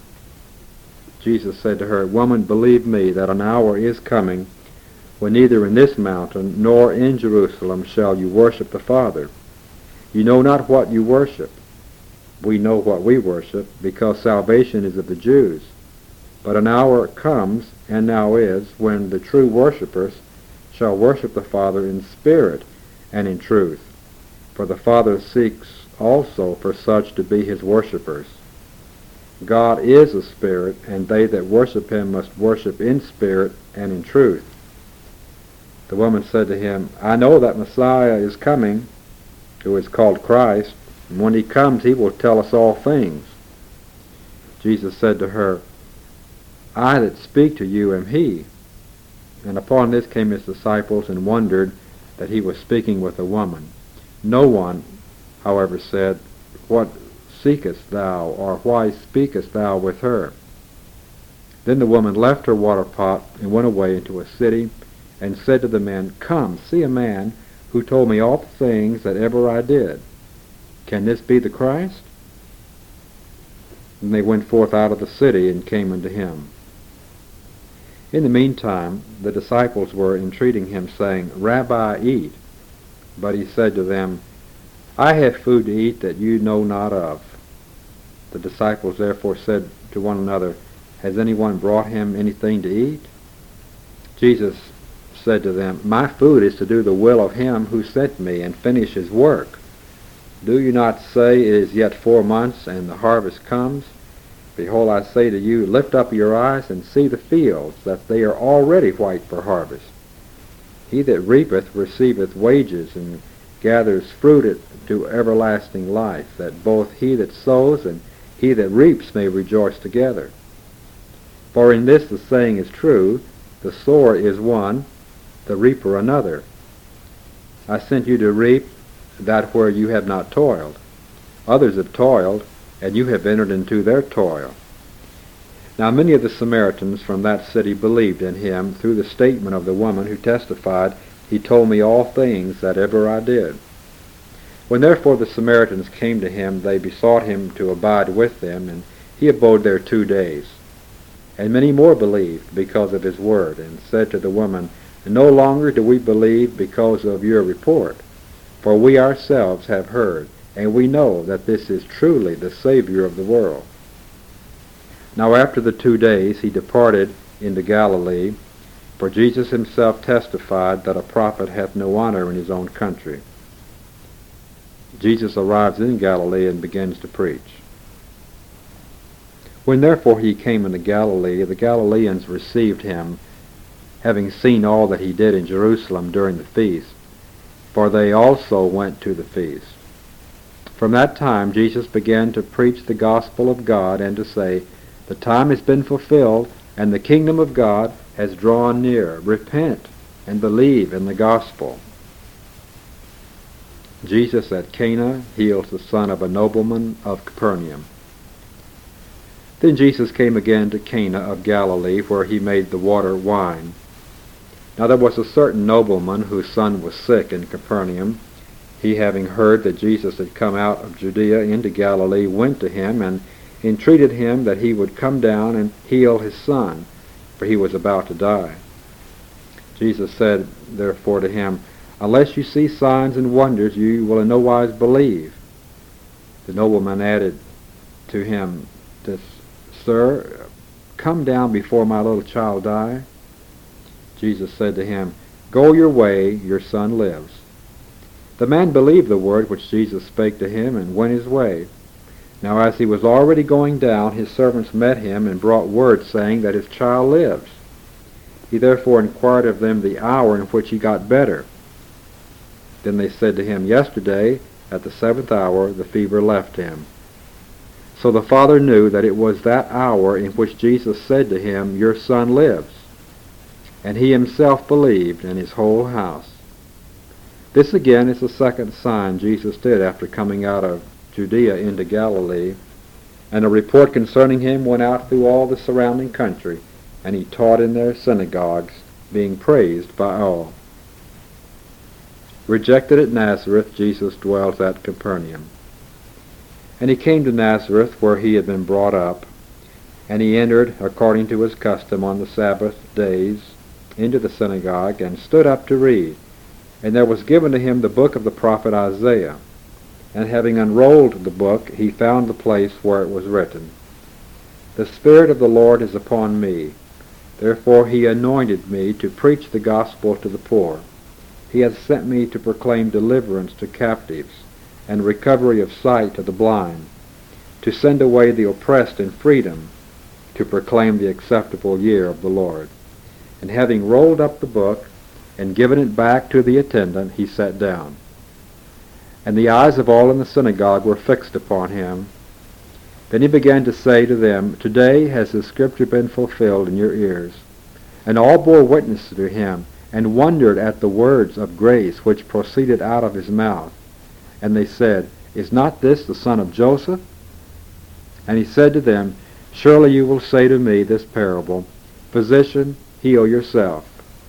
Jesus said to her, "Woman, believe me that an hour is coming when neither in this mountain nor in Jerusalem shall you worship the Father. You know not what you worship. We know what we worship, because salvation is of the Jews. But an hour comes, and now is, when the true worshippers shall worship the Father in spirit and in truth. For the Father seeks also for such to be his worshippers. God is a spirit, and they that worship him must worship in spirit and in truth." The woman said to him, "I know that Messiah is coming, who is called Christ, and when he comes he will tell us all things." Jesus said to her, "I that speak to you am he." And upon this came his disciples and wondered that he was speaking with a woman. No one, however, said, "What seekest thou?" or "Why speakest thou with her?" Then the woman left her water pot and went away into a city, and said to the men, "Come, see a man who told me all the things that ever I did. Can this be the Christ?" And they went forth out of the city and came unto him. In the meantime the disciples were entreating him, saying, "Rabbi, eat." But he said to them, "I have food to eat that you know not of." The disciples therefore said to one another, "Has anyone brought him anything to eat?" Jesus said to them, "My food is to do the will of him who sent me, and finish his work. Do you not say, 'It is yet four months, and the harvest comes'? Behold, I say to you, lift up your eyes and see the fields, that they are already white for harvest. He that reapeth receiveth wages, and gathers fruit to everlasting life, that both he that sows and he that reaps may rejoice together. For in this the saying is true, the sower is one, the reaper another. I sent you to reap that where you have not toiled. Others have toiled, and you have entered into their toil." Now many of the Samaritans from that city believed in him through the statement of the woman, who testified, "He told me all things that ever I did." When therefore the Samaritans came to him, they besought him to abide with them, and he abode there two days. And many more believed because of his word, and said to the woman, "No longer do we believe because of your report, for we ourselves have heard, and we know that this is truly the Savior of the world." Now after the two days he departed into Galilee, For Jesus himself testified that a prophet hath no honor in his own country. Jesus arrives in Galilee and begins to preach. When therefore he came into Galilee, the Galileans received him, having seen all that he did in Jerusalem during the feast, for they also went to the feast. From that time Jesus began to preach the gospel of God, and to say, The time has been fulfilled, and the kingdom of God has drawn near. Repent and believe in the gospel. Jesus at Cana heals the son of a nobleman of Capernaum. Then Jesus came again to Cana of Galilee, where he made the water wine. Now there was a certain nobleman whose son was sick in Capernaum. He, having heard that Jesus had come out of Judea into Galilee, went to him and entreated him that he would come down and heal his son, for he was about to die. Jesus said therefore to him, Unless you see signs and wonders, you will in no wise believe. The nobleman added to him, Sir, come down before my little child die. Jesus said to him, Go your way, your son lives. The man believed the word which Jesus spake to him, and went his way. Now as he was already going down, his servants met him, and brought word, saying that his child lives. He therefore inquired of them the hour in which he got better. Then they said to him, Yesterday, at the seventh hour, the fever left him. So the father knew that it was that hour in which Jesus said to him, Your son lives. And he himself believed, and his whole house. This again is the second sign Jesus did after coming out of Judea into Galilee, and a report concerning him went out through all the surrounding country, and he taught in their synagogues, being praised by all. Rejected at Nazareth, Jesus dwells at Capernaum. And he came to Nazareth, where he had been brought up, and he entered, according to his custom on the Sabbath days, into the synagogue, and stood up to read. And there was given to him the book of the prophet Isaiah. And having unrolled the book, he found the place where it was written, The Spirit of the Lord is upon me. Therefore he anointed me to preach the gospel to the poor. He hath sent me to proclaim deliverance to captives, and recovery of sight to the blind, to send away the oppressed in freedom, to proclaim the acceptable year of the Lord. And having rolled up the book, and given it back to the attendant, he sat down. And the eyes of all in the synagogue were fixed upon him. Then he began to say to them, Today has the scripture been fulfilled in your ears. And all bore witness to him, and wondered at the words of grace which proceeded out of his mouth. And they said, Is not this the son of Joseph? And he said to them, Surely you will say to me this parable, Physician, heal yourself.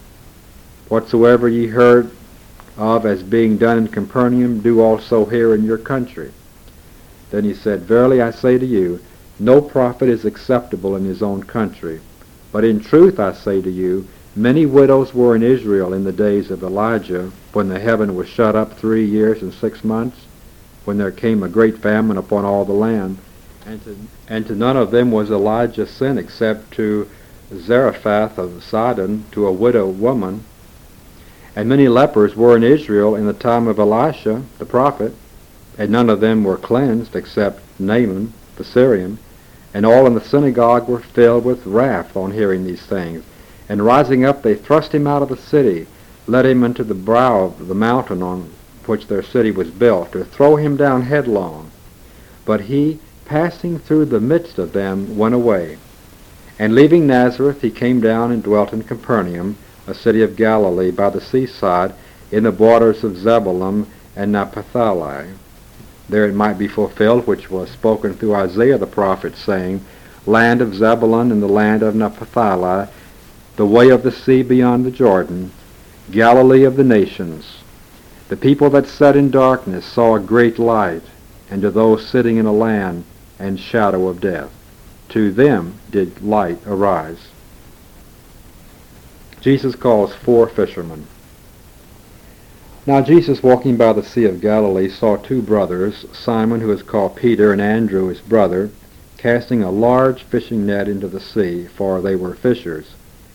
Whatsoever ye heard of as being done in Capernaum, do also here in your country. Then he said, Verily I say to you, no prophet is acceptable in his own country. But in truth I say to you, many widows were in Israel in the days of Elijah, when the heaven was shut up three years and six months, when there came a great famine upon all the land. And to, and to none of them was Elijah sent, except to Zarephath of Sidon, to a widow woman. And many lepers were in Israel in the time of Elisha the prophet, and none of them were cleansed, except Naaman the Syrian. And all in the synagogue were filled with wrath on hearing these things. And rising up, they thrust him out of the city, led him into the brow of the mountain on which their city was built, to throw him down headlong. But he, passing through the midst of them, went away. And leaving Nazareth, he came down and dwelt in Capernaum, a city of Galilee, by the seaside, in the borders of Zebulun and Naphtali. There it might be fulfilled which was spoken through Isaiah the prophet, saying, Land of Zebulun and the land of Naphtali, the way of the sea beyond the Jordan, Galilee of the nations. The people that sat in darkness saw a great light, and to those sitting in a land and shadow of death, to them did light arise. Jesus calls four fishermen. Now Jesus, walking by the Sea of Galilee, saw two brothers, Simon, who is called Peter, and Andrew, his brother, casting a large fishing net into the sea, for they were fishers.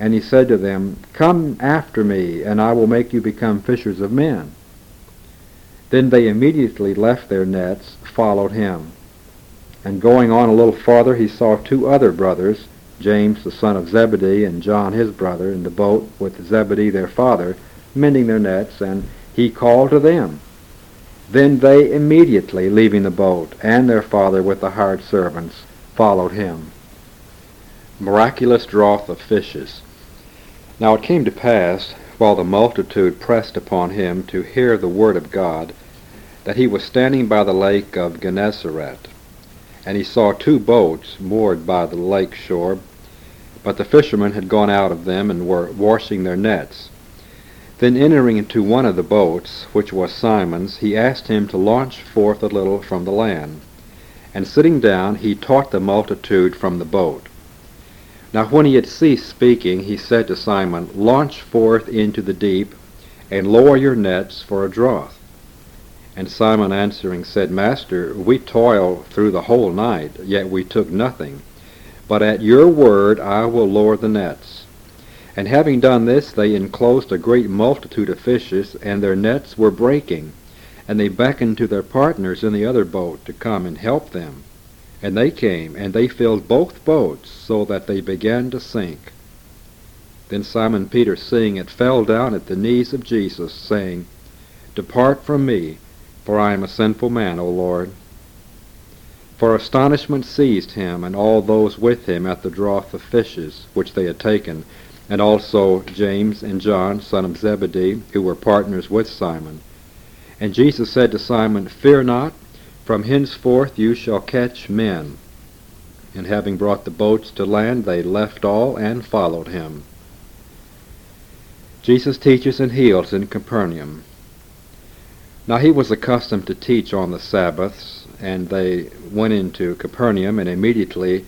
And he said to them, "Come after me, and I will make you become fishers of men." Then they immediately left their nets, followed him. And going on a little farther, he saw two other brothers, James the son of Zebedee and John his brother, in the boat with Zebedee their father, mending their nets, and he called to them. Then they immediately, leaving the boat and their father with the hired servants, followed him. Miraculous draught of fishes. Now it came to pass, while the multitude pressed upon him to hear the word of God, that he was standing by the lake of Gennesaret. And he saw two boats moored by the lake shore, but the fishermen had gone out of them and were washing their nets. Then entering into one of the boats, which was Simon's, he asked him to launch forth a little from the land. And sitting down, he taught the multitude from the boat. Now when he had ceased speaking, he said to Simon, "Launch forth into the deep, and lower your nets for a draught." And Simon answering said, "Master, we toiled through the whole night, yet we took nothing. But at your word I will lower the nets." And having done this, they enclosed a great multitude of fishes, and their nets were breaking. And they beckoned to their partners in the other boat to come and help them. And they came, and they filled both boats, so that they began to sink. Then Simon Peter, seeing it, fell down at the knees of Jesus, saying, "Depart from me, for I am a sinful man, O Lord." For astonishment seized him, and all those with him, at the draught of fishes which they had taken, and also James and John, son of Zebedee, who were partners with Simon. And Jesus said to Simon, "Fear not, from henceforth you shall catch men." And having brought the boats to land, they left all and followed him. Jesus teaches and heals in Capernaum. Now he was accustomed to teach on the Sabbaths, and they went into Capernaum, and immediately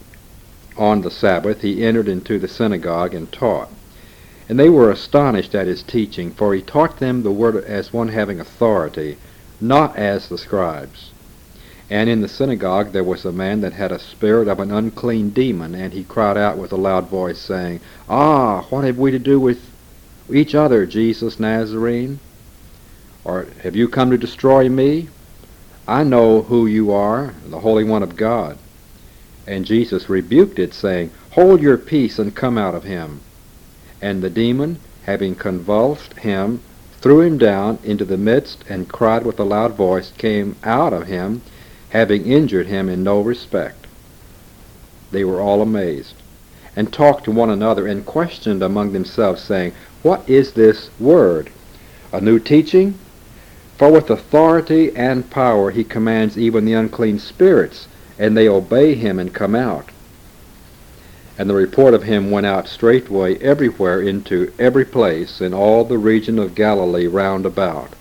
on the Sabbath he entered into the synagogue and taught. And they were astonished at his teaching, for he taught them the word as one having authority, not as the scribes. And in the synagogue there was a man that had a spirit of an unclean demon, and he cried out with a loud voice, saying, "Ah, what have we to do with each other, Jesus Nazarene? Or have you come to destroy me? I know who you are, the Holy One of God." And Jesus rebuked it, saying, "Hold your peace, and come out of him." And the demon, having convulsed him, threw him down into the midst, and cried with a loud voice, came out of him, having injured him in no respect. They were all amazed, and talked to one another, and questioned among themselves, saying, "What is this word? A new teaching? For with authority and power he commands even the unclean spirits, and they obey him and come out." And the report of him went out straightway everywhere into every place in all the region of Galilee round about.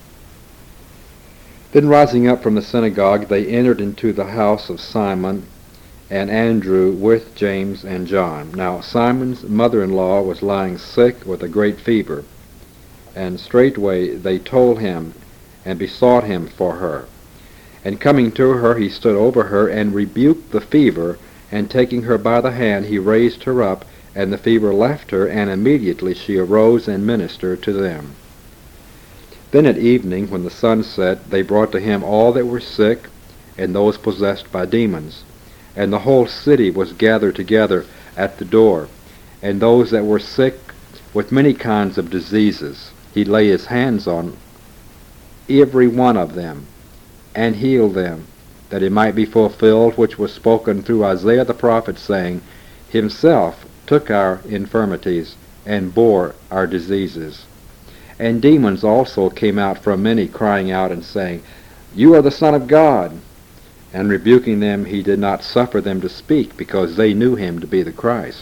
Then rising up from the synagogue, they entered into the house of Simon and Andrew with James and John. Now Simon's mother-in-law was lying sick with a great fever, and straightway they told him and besought him for her. And coming to her, he stood over her and rebuked the fever, and taking her by the hand, he raised her up, and the fever left her, and immediately she arose and ministered to them. Then at evening, when the sun set, they brought to him all that were sick, and those possessed by demons. And the whole city was gathered together at the door. And those that were sick with many kinds of diseases, he laid his hands on every one of them, and healed them, that it might be fulfilled which was spoken through Isaiah the prophet, saying, "Himself took our infirmities, and bore our diseases." And demons also came out from many, crying out and saying, "You are the Son of God." And rebuking them, he did not suffer them to speak, because they knew him to be the Christ.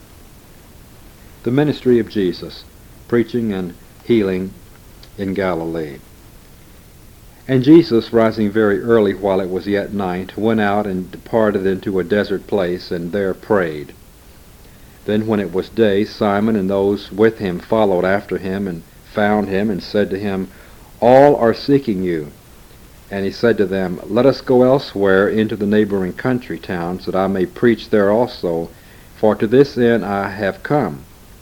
The ministry of Jesus, preaching and healing in Galilee. And Jesus, rising very early while it was yet night, went out and departed into a desert place, and there prayed. Then when it was day, Simon and those with him followed after him, and found him, and said to him, "All are seeking you." And he said to them, "Let us go elsewhere into the neighboring country towns, that I may preach there also, for to this end I have come."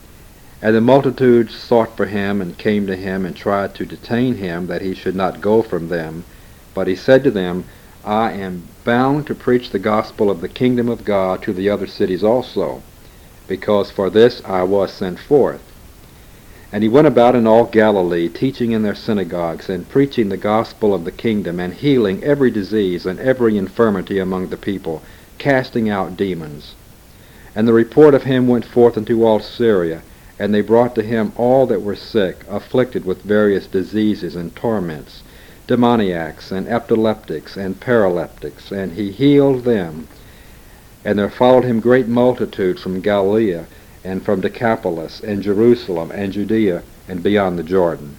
And the multitudes sought for him, and came to him, and tried to detain him, that he should not go from them. But he said to them, I am bound to preach the gospel of the kingdom of God to the other cities also, because for this I was sent forth. And he went about in all Galilee, teaching in their synagogues, and preaching the gospel of the kingdom, and healing every disease and every infirmity among the people, casting out demons. And the report of him went forth into all Syria, and they brought to him all that were sick, afflicted with various diseases and torments, demoniacs, and epileptics, and paralytics, and he healed them. And there followed him great multitudes from Galilee, and from Decapolis, and Jerusalem, and Judea, and beyond the Jordan.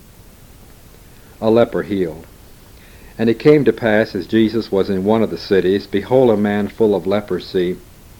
A leper healed. And it came to pass, as Jesus was in one of the cities, behold, a man full of leprosy.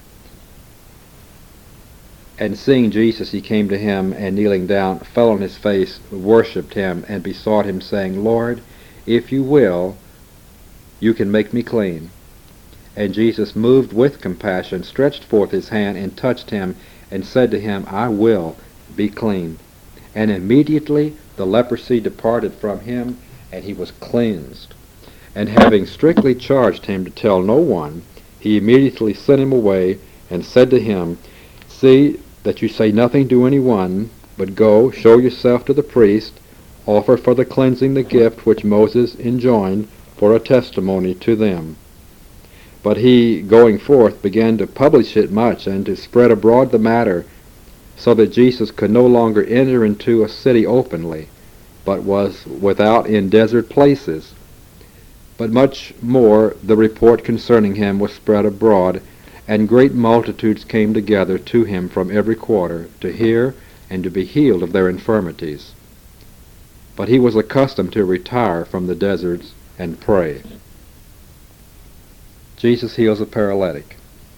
And seeing Jesus, he came to him, and kneeling down, fell on his face, worshipped him, and besought him, saying, Lord, if you will, you can make me clean. And Jesus, moved with compassion, stretched forth his hand, and touched him, and said to him, I will, be clean. And immediately the leprosy departed from him, and he was cleansed. And having strictly charged him to tell no one, he immediately sent him away, and said to him, See that you say nothing to any one, but go, show yourself to the priest, offer for the cleansing the gift which Moses enjoined for a testimony to them. But he, going forth, began to publish it much, and to spread abroad the matter, so that Jesus could no longer enter into a city openly, but was without in desert places. But much more the report concerning him was spread abroad, and great multitudes came together to him from every quarter, to hear and to be healed of their infirmities. But he was accustomed to retire from the deserts and pray. Jesus heals a paralytic.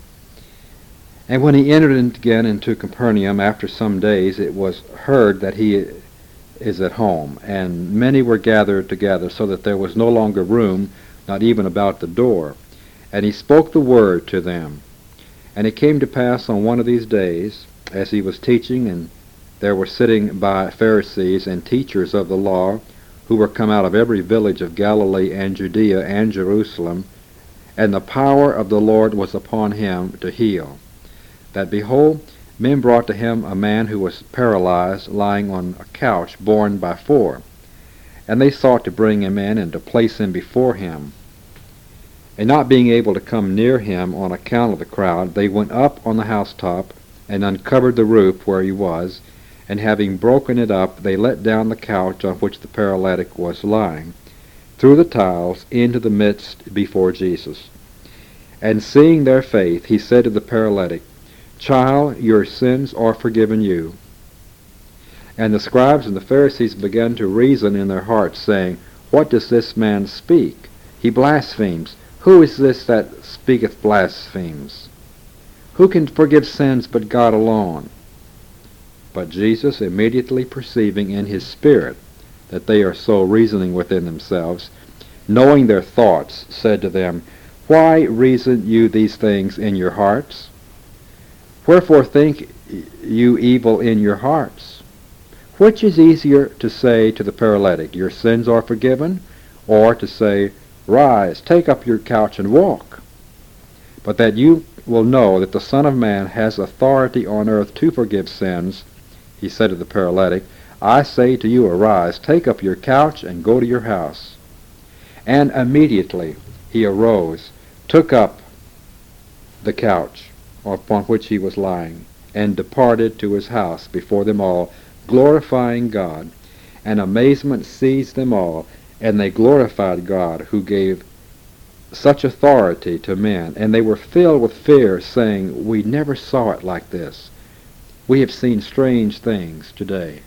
And when he entered again into Capernaum after some days, it was heard that he is at home, and many were gathered together, so that there was no longer room, not even about the door. And he spoke the word to them. And it came to pass on one of these days, as he was teaching, and there were sitting by Pharisees and teachers of the law, who were come out of every village of Galilee and Judea and Jerusalem, and the power of the Lord was upon him to heal. That, behold, men brought to him a man who was paralyzed, lying on a couch, borne by four. And they sought to bring him in, and to place him before him. And not being able to come near him on account of the crowd, they went up on the housetop, and uncovered the roof where he was, and having broken it up, they let down the couch on which the paralytic was lying, through the tiles into the midst before Jesus. And seeing their faith, he said to the paralytic, Child, your sins are forgiven you. And the scribes and the Pharisees began to reason in their hearts, saying, What does this man speak? He blasphemes. Who is this that speaketh blasphemies? Who can forgive sins but God alone? But Jesus, immediately perceiving in his spirit that they are so reasoning within themselves, knowing their thoughts, said to them, Why reason you these things in your hearts? Wherefore think you evil in your hearts? Which is easier to say to the paralytic, Your sins are forgiven, or to say, Rise, take up your couch and walk? But that you will know that the Son of Man has authority on earth to forgive sins, he said to the paralytic, I say to you, Arise, take up your couch, and go to your house. And immediately he arose, took up the couch upon which he was lying, and departed to his house before them all, glorifying God. And amazement seized them all, and they glorified God, who gave such authority to men. And they were filled with fear, saying, We never saw it like this. We have seen strange things today.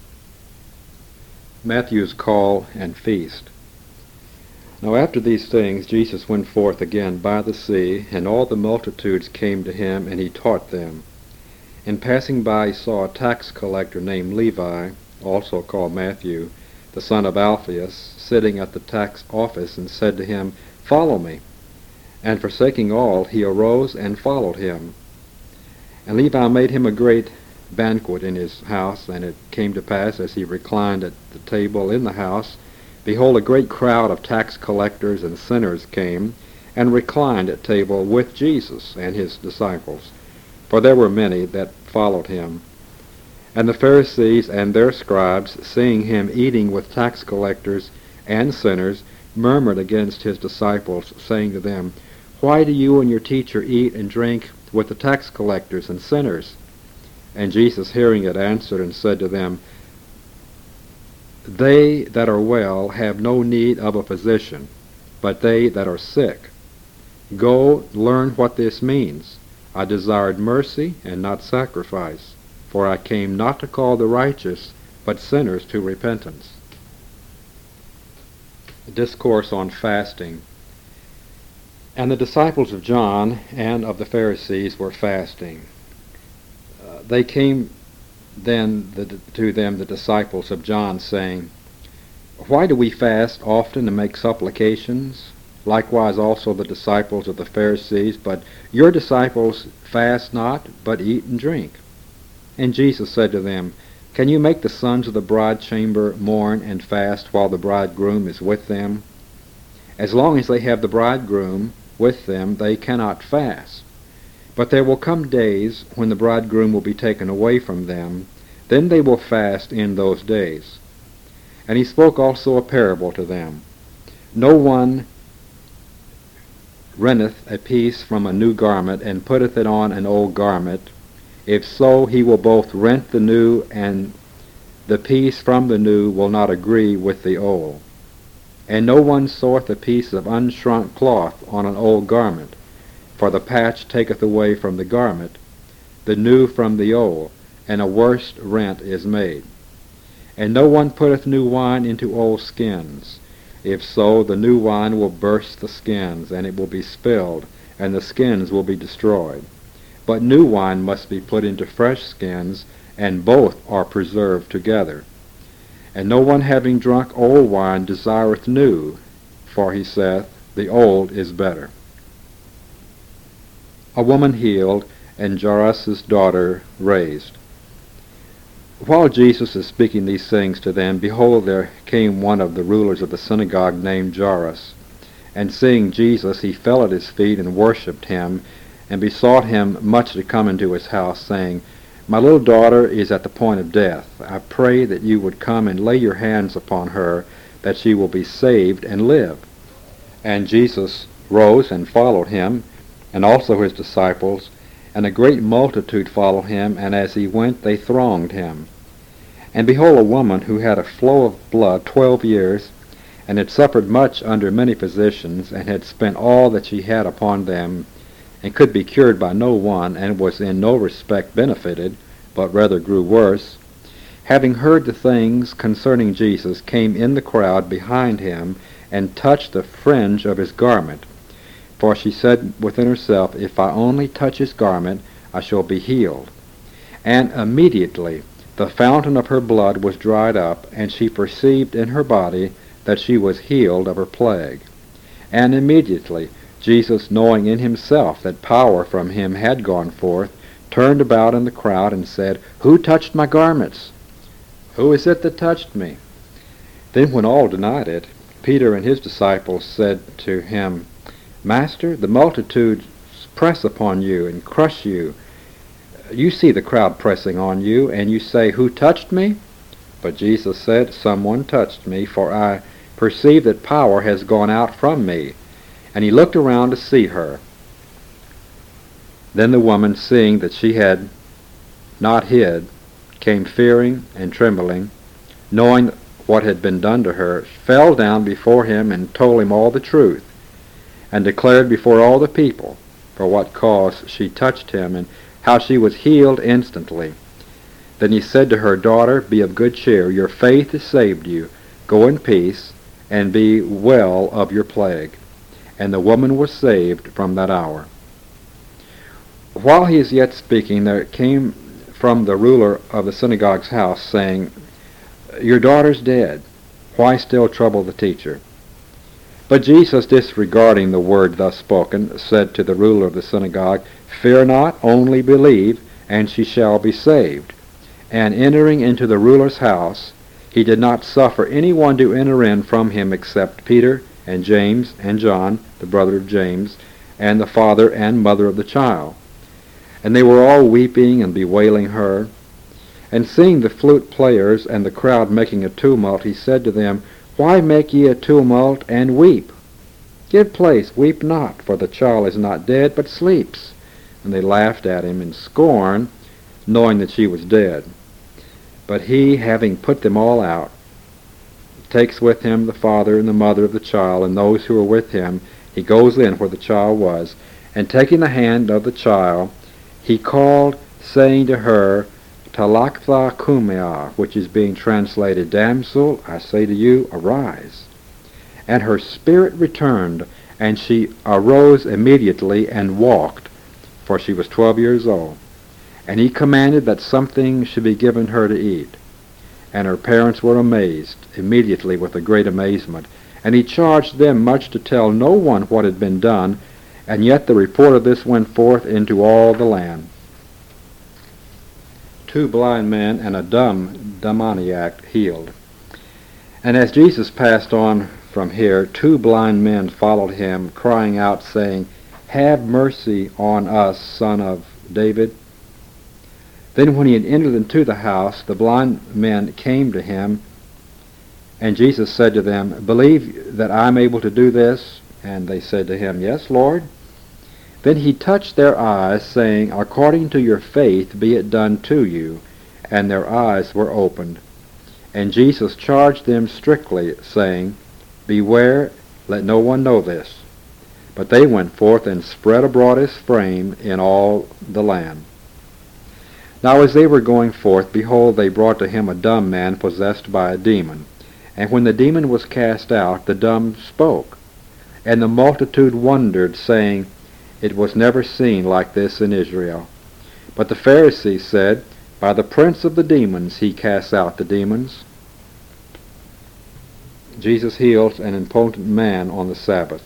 Matthew's call and feast. Now after these things Jesus went forth again by the sea, and all the multitudes came to him, and he taught them. And passing by he saw a tax collector named Levi, also called Matthew, the son of Alphaeus, sitting at the tax office, and said to him, Follow me. And forsaking all, he arose and followed him. And Levi made him a great banquet in his house, and it came to pass, as he reclined at the table in the house, behold, a great crowd of tax collectors and sinners came, and reclined at table with Jesus and his disciples, for there were many that followed him. And the Pharisees and their scribes, seeing him eating with tax collectors and sinners, murmured against his disciples, saying to them, Why do you and your teacher eat and drink with the tax collectors and sinners? And Jesus, hearing it, answered and said to them, They that are well have no need of a physician, but they that are sick. Go, learn what this means. I desired mercy and not sacrifice, for I came not to call the righteous, but sinners to repentance. A discourse on fasting. And the disciples of John and of the Pharisees were fasting. Uh, they came then the, to them, the disciples of John, saying, Why do we fast often and make supplications? Likewise also the disciples of the Pharisees, but your disciples fast not, but eat and drink. And Jesus said to them, Can you make the sons of the bride chamber mourn and fast while the bridegroom is with them? As long as they have the bridegroom with them, they cannot fast. But there will come days when the bridegroom will be taken away from them. Then they will fast in those days. And he spoke also a parable to them. No one renteth a piece from a new garment, and putteth it on an old garment. If so, he will both rent the new, and the piece from the new will not agree with the old. And no one seweth a piece of unshrunk cloth on an old garment, for the patch taketh away from the garment, the new from the old, and a worse rent is made. And no one putteth new wine into old skins. If so, the new wine will burst the skins, and it will be spilled, and the skins will be destroyed. But new wine must be put into fresh skins, and both are preserved together. And no one having drunk old wine desireth new, for he saith, The old is better. A woman healed, and Jairus' daughter raised. While Jesus is speaking these things to them, behold, there came one of the rulers of the synagogue named Jairus. And seeing Jesus, he fell at his feet and worshipped him, and besought him much to come into his house, saying, My little daughter is at the point of death. I pray that you would come and lay your hands upon her, that she will be saved and live. And Jesus rose and followed him, and also his disciples, and a great multitude followed him, and as he went they thronged him. And behold, a woman who had a flow of blood twelve years, and had suffered much under many physicians, and had spent all that she had upon them, and could be cured by no one, and was in no respect benefited, but rather grew worse, having heard the things concerning Jesus, came in the crowd behind him, and touched the fringe of his garment. For she said within herself, If I only touch his garment, I shall be healed. And immediately the fountain of her blood was dried up, and she perceived in her body that she was healed of her plague. And immediately Jesus, knowing in himself that power from him had gone forth, turned about in the crowd and said, Who touched my garments? Who is it that touched me? Then when all denied it, Peter and his disciples said to him, Master, the multitudes press upon you and crush you. You see the crowd pressing on you, and you say, Who touched me? But Jesus said, Someone touched me, for I perceive that power has gone out from me. And he looked around to see her. Then the woman, seeing that she had not hid, came fearing and trembling, knowing what had been done to her, fell down before him and told him all the truth, and declared before all the people for what cause she touched him, and how she was healed instantly. Then he said to her, Daughter, be of good cheer. Your faith has saved you. Go in peace, and be well of your plague. And the woman was saved from that hour. While he is yet speaking, there came from the ruler of the synagogue's house, saying, Your daughter's dead. Why still trouble the teacher? But Jesus, disregarding the word thus spoken, said to the ruler of the synagogue, Fear not, only believe, and she shall be saved. And entering into the ruler's house, he did not suffer any one to enter in from him except Peter and James and John, the brother of James, and the father and mother of the child. And they were all weeping and bewailing her. And seeing the flute players and the crowd making a tumult, he said to them, Why make ye a tumult and weep? Give place, weep not, for the child is not dead, but sleeps. And they laughed at him in scorn, knowing that she was dead. But he, having put them all out, takes with him the father and the mother of the child, and those who were with him. He goes in where the child was, and taking the hand of the child, he called, saying to her, Talitha cumi, which is being translated, Damsel, I say to you, arise. And her spirit returned, and she arose immediately and walked, for she was twelve years old. And he commanded that something should be given her to eat. And her parents were amazed immediately with a great amazement. And he charged them much to tell no one what had been done, and yet the report of this went forth into all the land. Two blind men and a dumb demoniac healed. And as Jesus passed on from here, two blind men followed him, crying out, saying, Have mercy on us, Son of David. Then when he had entered into the house, the blind men came to him, and Jesus said to them, Believe that I am able to do this? And they said to him, Yes, Lord. Then he touched their eyes, saying, According to your faith be it done to you. And their eyes were opened. And Jesus charged them strictly, saying, Beware, let no one know this. But they went forth and spread abroad his fame in all the land. Now as they were going forth, behold, they brought to him a dumb man possessed by a demon. And when the demon was cast out, the dumb spoke. And the multitude wondered, saying, It was never seen like this in Israel. But the Pharisees said, By the prince of the demons he casts out the demons. Jesus heals an impotent man on the Sabbath.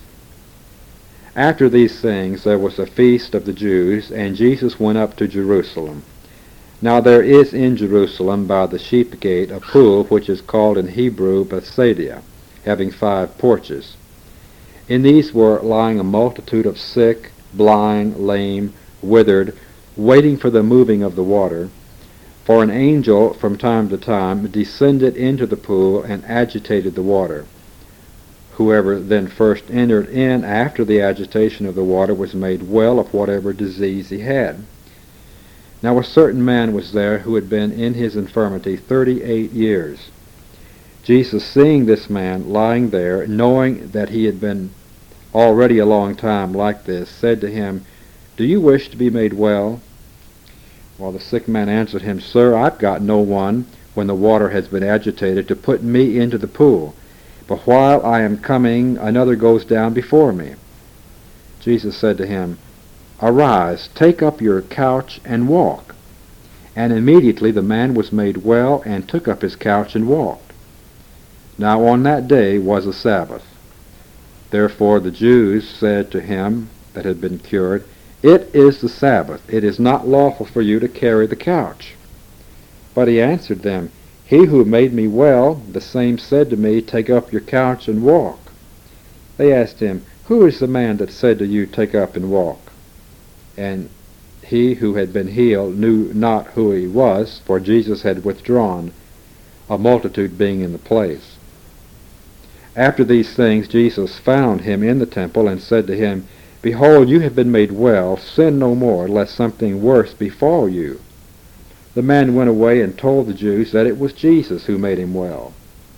After these things there was a feast of the Jews, and Jesus went up to Jerusalem. Now there is in Jerusalem by the sheep gate a pool which is called in Hebrew Bethsaida, having five porches. In these were lying a multitude of sick, blind, lame, withered, waiting for the moving of the water. For an angel from time to time descended into the pool and agitated the water. Whoever then first entered in after the agitation of the water was made well of whatever disease he had. Now a certain man was there who had been in his infirmity thirty-eight years. Jesus, seeing this man lying there, knowing that he had been already a long time like this, said to him, Do you wish to be made well? While the sick man answered him, Sir, I've got no one, when the water has been agitated, to put me into the pool. But while I am coming, another goes down before me. Jesus said to him, Arise, take up your couch and walk. And immediately the man was made well, and took up his couch and walked. Now on that day was a Sabbath. Therefore the Jews said to him that had been cured, It is the Sabbath. It is not lawful for you to carry the couch. But he answered them, He who made me well, the same said to me, Take up your couch and walk. They asked him, Who is the man that said to you, Take up and walk? And he who had been healed knew not who he was, for Jesus had withdrawn, a multitude being in the place. After these things Jesus found him in the temple, and said to him, Behold, you have been made well. Sin no more, lest something worse befall you. The man went away and told the Jews that it was Jesus who made him well.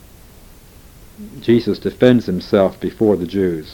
Jesus defends himself before the Jews.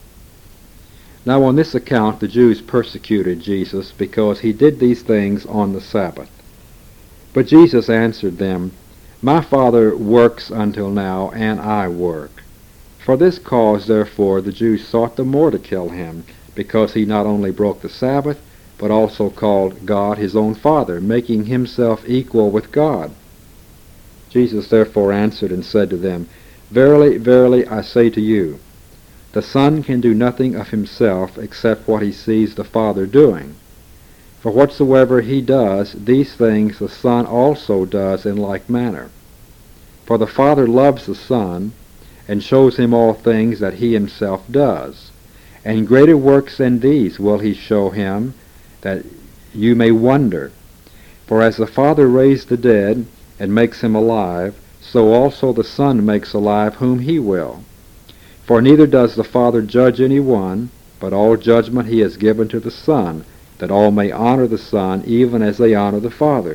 Now on this account the Jews persecuted Jesus, because he did these things on the Sabbath. But Jesus answered them, My Father works until now, and I work. For this cause, therefore, the Jews sought the more to kill him, because he not only broke the Sabbath, but also called God his own Father, making himself equal with God. Jesus therefore answered and said to them, Verily, verily, I say to you, the Son can do nothing of himself except what he sees the Father doing. For whatsoever he does, these things the Son also does in like manner. For the Father loves the Son, and shows him all things that he himself does. And greater works than these will he show him, that you may wonder. For as the Father raised the dead, and makes him alive, so also the Son makes alive whom he will. For neither does the Father judge any one, but all judgment he has given to the Son, that all may honor the Son, even as they honor the Father.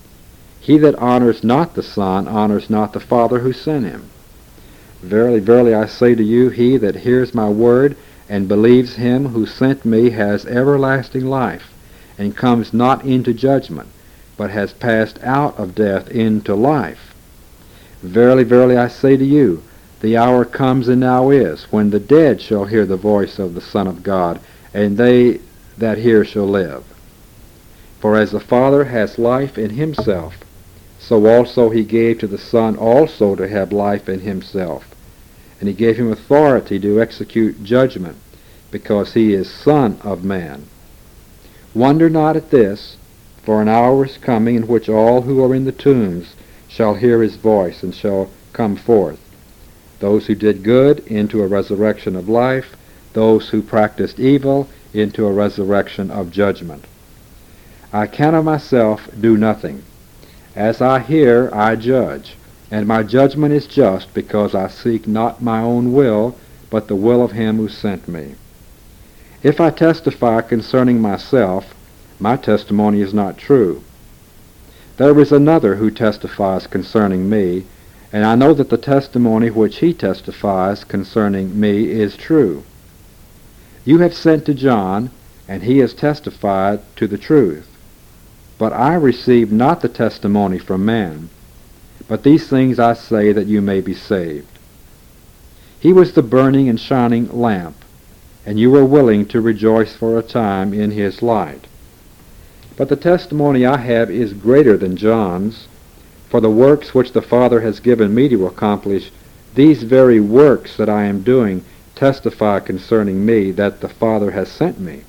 He that honors not the Son honors not the Father who sent him. Verily, verily, I say to you, he that hears my word, and believes him who sent me, has everlasting life, and comes not into judgment, but has passed out of death into life. Verily, verily, I say to you, the hour comes and now is, when the dead shall hear the voice of the Son of God, and they that hear shall live. For as the Father has life in himself, so also he gave to the Son also to have life in himself. And he gave him authority to execute judgment, because he is Son of Man. Wonder not at this, for an hour is coming in which all who are in the tombs shall hear his voice, and shall come forth. Those who did good into a resurrection of life, those who practiced evil into a resurrection of judgment. I can of myself do nothing. As I hear, I judge, and my judgment is just, because I seek not my own will, but the will of him who sent me. If I testify concerning myself, my testimony is not true. There is another who testifies concerning me, and I know that the testimony which he testifies concerning me is true. You have sent to John, and he has testified to the truth. But I received not the testimony from man, but these things I say that you may be saved. He was the burning and shining lamp, and you were willing to rejoice for a time in his light. But the testimony I have is greater than John's, for the works which the Father has given me to accomplish, these very works that I am doing, testify concerning me that the Father has sent me.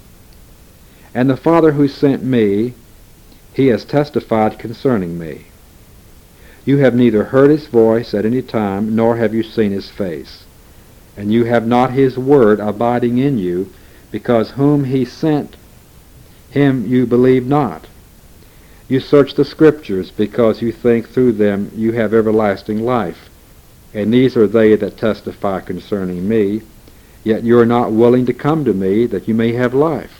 And the Father who sent me, he has testified concerning me. You have neither heard his voice at any time, nor have you seen his face. And you have not his word abiding in you, because whom he sent, him you believe not. You search the Scriptures, because you think through them you have everlasting life. And these are they that testify concerning me, yet you are not willing to come to me, that you may have life.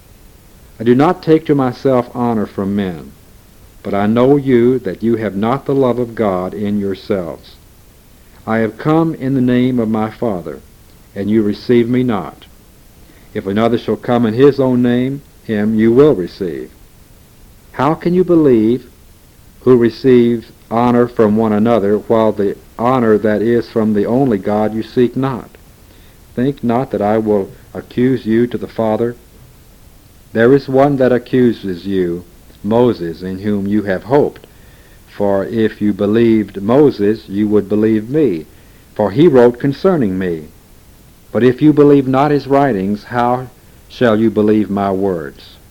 I do not take to myself honor from men, but I know you that you have not the love of God in yourselves. I have come in the name of my Father, and you receive me not. If another shall come in his own name, him you will receive. How can you believe who receives honor from one another, while the honor that is from the only God you seek not? Think not that I will accuse you to the Father. There is one that accuses you, Moses, in whom you have hoped. For if you believed Moses, you would believe me, for he wrote concerning me. But if you believe not his writings, how shall you believe my words?